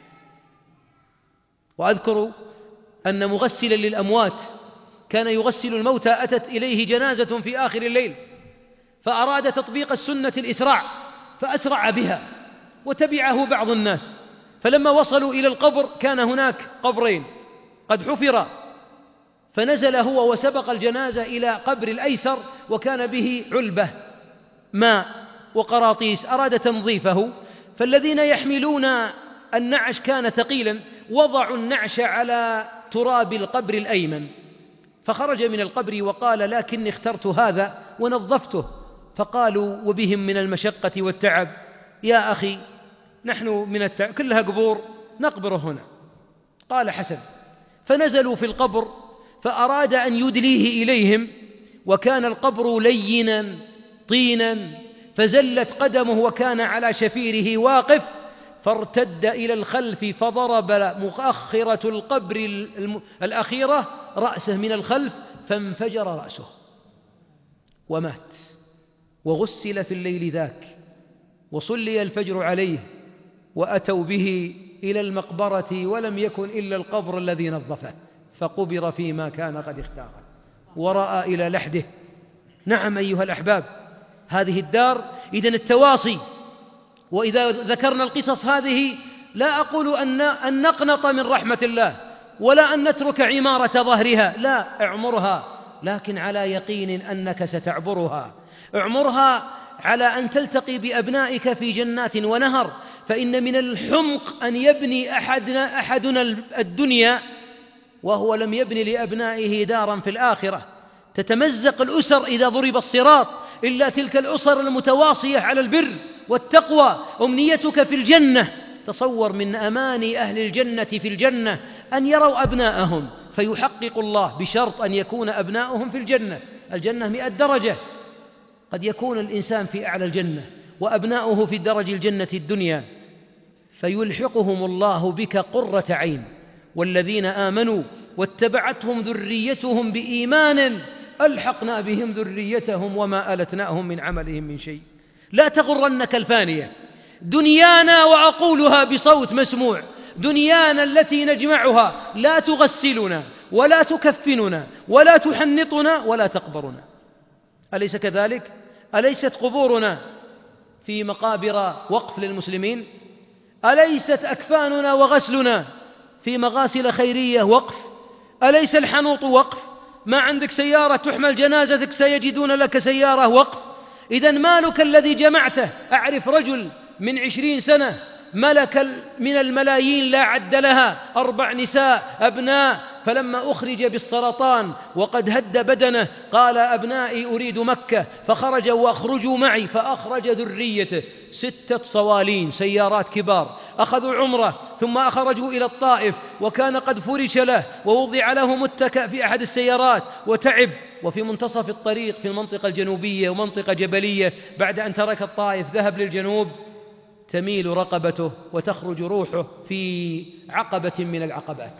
وأذكر أن مغسلا للأموات كان يغسل الموتى، أتت إليه جنازة في آخر الليل فأراد تطبيق السنة الإسراع، فأسرع بها وتبعه بعض الناس. فلما وصلوا إلى القبر كان هناك قبرين قد حفر، فنزل هو وسبق الجنازة إلى قبر الأيسر، وكان به علبة ماء وقراطيس، أراد تنظيفه. فالذين يحملون النعش كان ثقيلا، وضعوا النعش على تراب القبر الأيمن، فخرج من القبر وقال: لكني اخترت هذا ونظفته فقالوا وبهم من المشقة والتعب: يا أخي نحن من التعب كلها قبور نقبر هنا. قال: حسن. فنزلوا في القبر، فأراد أن يدليه إليهم، وكان القبر لينا طينا، فزلت قدمه وكان على شفيره واقف، فارتد إلى الخلف فضرب مؤخرة القبر الأخيرة رأسه من الخلف، فانفجر رأسه ومات، وغسل في الليل ذاك، وصلي الفجر عليه، وأتوا به إلى المقبرة ولم يكن إلا القبر الذي نظفه، فقبر فيما كان قد اختاره ورأى إلى لحده. نعم أيها الأحباب، هذه الدار. إذن التواصي. وإذا ذكرنا القصص هذه لا أقول أن نقنط من رحمة الله ولا أن نترك عمارة ظهرها، لا، اعمرها، لكن على يقين أنك ستعبرها. اعمرها على أن تلتقي بأبنائك في جنات ونهر، فإن من الحمق أن يبني أحدنا الدنيا وهو لم يبني لأبنائه دارا في الآخرة. تتمزق الأسر إذا ضرب الصراط، إلا تلك الأسر المتواصية على البر والتقوى. أمنيتك في الجنة، تصور من أماني أهل الجنة في الجنة أن يروا أبناءهم، فيحقق الله بشرط أن يكون أبناؤهم في الجنة. الجنة 100 درجة، قد يكون الإنسان في أعلى الجنة وأبناؤه في درج الجنة الدنيا، فيلحقهم الله بك قرة عين. والذين آمنوا واتبعتهم ذريتهم بإيمان ألحقنا بهم ذريتهم وما ألتناهم من عملهم من شيء. لا تغرنك الفانية دنيانا، وأقولها بصوت مسموع، دنيانا التي نجمعها لا تغسلنا ولا تكفننا ولا تحنطنا ولا تقبرنا. أليس كذلك؟ أليست قبورنا في مقابر وقف للمسلمين؟ أليست أكفاننا وغسلنا في مغاسل خيرية وقف؟ أليس الحنوط وقف؟ ما عندك سيارة تحمل جنازتك سيجدون لك سيارة وقف. إذن مالك الذي جمعته؟ أعرف رجل من 20 سنة ملك من الملايين لا عد لها، 4 نساء أبناء، فلما أخرج بالسرطان وقد هد بدنه قال: أبنائي أريد مكة، فخرجوا وأخرجوا معي، فأخرج ذريته 6 صوالين سيارات كبار، أخذوا عمرة، ثم أخرجوا إلى الطائف، وكان قد فرش له ووضع له متكأ في أحد السيارات وتعب، وفي منتصف الطريق في المنطقة الجنوبية ومنطقة جبلية بعد أن ترك الطائف ذهب للجنوب، تميل رقبته وتخرج روحه في عقبة من العقبات،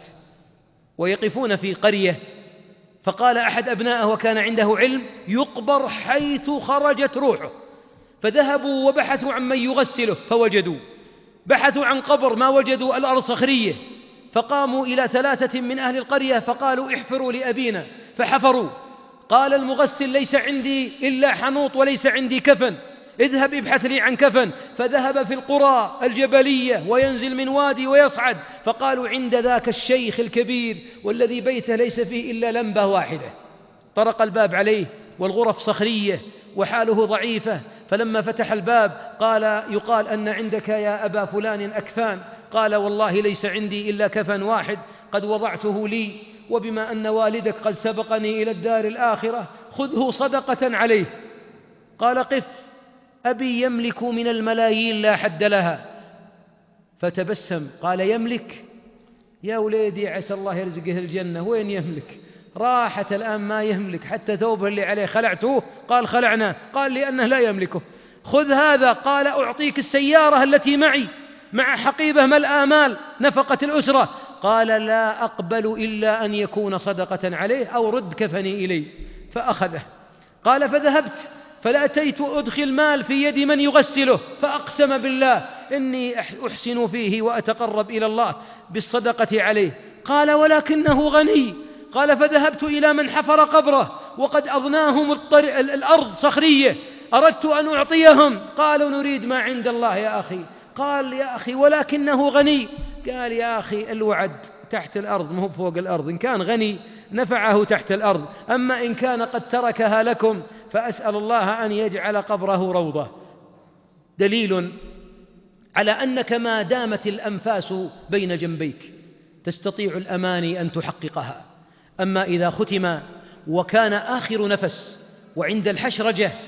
ويقفون في قرية. فقال أحد أبنائه وكان عنده علم: يقبر حيث خرجت روحه. فذهبوا وبحثوا عن من يغسله فوجدوا، بحثوا عن قبر ما وجدوا، الأرض صخرية. فقاموا إلى 3 من أهل القرية فقالوا: احفروا لأبينا، فحفروا. قال المغسل: ليس عندي إلا حنوط وليس عندي كفن، اذهب ابحث لي عن كفن. فذهب في القرى الجبلية وينزل من وادي ويصعد، فقالوا: عند ذاك الشيخ الكبير والذي بيته ليس فيه إلا لمبة واحدة. طرق الباب عليه والغرف صخرية وحاله ضعيفة، فلما فتح الباب قال: يقال أن عندك يا أبا فلان أكفان؟ قال: والله ليس عندي إلا كفن واحد قد وضعته لي، وبما أن والدك قد سبقني إلى الدار الآخرة خذه صدقة عليه. قال: قف، أبي يملك من الملايين لا حد لها. فتبسم قال: يملك؟ يا وليدي عسى الله يرزقه الجنة، وين يملك؟ راحت الآن ما يملك، حتى ثوبه اللي عليه خلعتوه؟ قال: خلعنا. قال: لأنه لا يملكه. خذ هذا. قال: أعطيك السيارة التي معي مع حقيبة ملأ مال نفقة الأسرة. قال: لا أقبل إلا أن يكون صدقة عليه، أو رد كفني إلي. فأخذه. قال: فذهبت فلأتيت أدخل مال في يد من يغسله، فأقسم بالله إني أحسن فيه وأتقرب إلى الله بالصدقة عليه. قال: ولكنه غني. قال: فذهبت إلى من حفر قبره وقد أضناهم الأرض صخرية، أردت أن أعطيهم، قالوا: نريد ما عند الله يا أخي. قال: يا أخي ولكنه غني. قال: يا أخي الوعد تحت الأرض مو فوق الأرض، إن كان غني نفعه تحت الأرض، أما إن كان قد تركها لكم فأسأل الله أن يجعل قبره روضة. دليل على أنك ما دامت الأنفاس بين جنبيك تستطيع الأماني أن تحققها. أما إذا ختم وكان آخر نفس وعند الحشرجة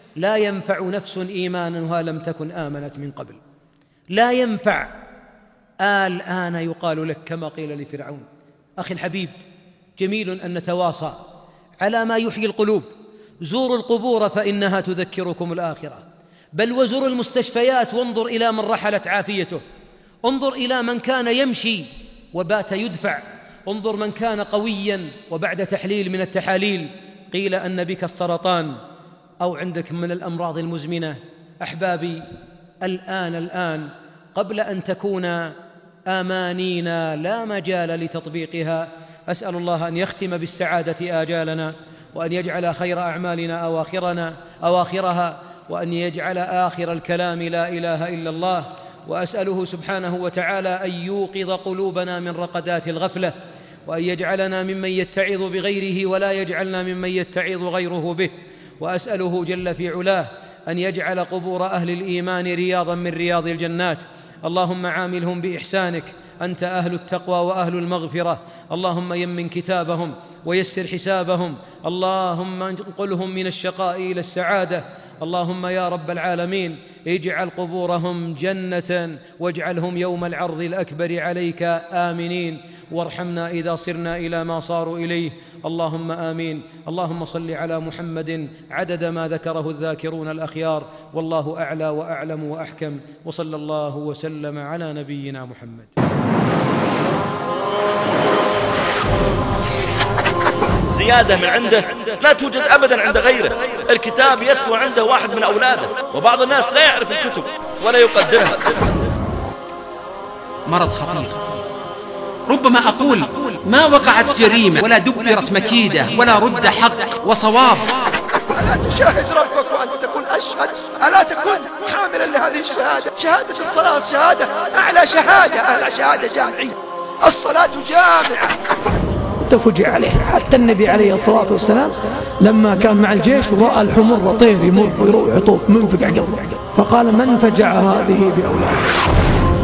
لا ينفع نفس إيمانها لم تكن آمنت من قبل. لا ينفع. الآن يقال لك كما قيل لفرعون. أخي الحبيب، جميل أن نتواصى على ما يحيي القلوب. زوروا القبور فإنها تذكركم الآخرة، بل وزوروا المستشفيات وانظر إلى من رحلت عافيته، انظر إلى من كان يمشي وبات يدفع، انظر من كان قويا وبعد تحليل من التحاليل قيل أن بك السرطان أو عندك من الأمراض المزمنة. أحبابي، الآن قبل أن تكون آمانينا لا مجال لتطبيقها، أسأل الله أن يختم بالسعادة آجالنا، وأن يجعل خير أعمالنا أواخرها، وأن يجعل آخر الكلام لا إله إلا الله. وأسأله سبحانه وتعالى أن يوقظ قلوبنا من رقدات الغفلة، وأن يجعلنا ممن يتعظ بغيره ولا يجعلنا ممن يتعظ غيره به. وأسأله جل في علاه أن يجعل قبور أهل الإيمان رياضا من رياض الجنات. اللهم عاملهم بإحسانك، أنت أهل التقوى وأهل المغفرة. اللهم يمن كتابهم ويسر حسابهم، اللهم انقلهم من الشقاء إلى السعادة. اللهم يا رب العالمين اجعل قبورهم جنة، واجعلهم يوم العرض الأكبر عليك آمنين، وارحمنا إذا صرنا إلى ما صاروا إليه. اللهم آمين. اللهم صل على محمد عدد ما ذكره الذاكرون الأخيار، والله أعلى وأعلم وأحكم، وصلى الله وسلم على نبينا محمد. زيادة من عنده لا توجد أبدا عند غيره. الكتاب يسوى عنده واحد من أولاده، وبعض الناس لا يعرف الكتب ولا يقدرها. مرض خطير، ربما أقول ما وقعت جريمة ولا دبرت مكيدة ولا رد حق وصواب. ألا تشاهد ربك وأنت تقول أشهد؟ ألا تكون حاملا لهذه الشهادة؟ شهادة الصلاة شهادة، أعلى شهادة جامعية. الصلاة جامعة. فجع عليه. حتى النبي عليه الصلاة والسلام لما كان مع الجيش ورأى الحمر طير يمر ويروح يطوف منفجع قلبه، فقال من فجع هذه بأولاده.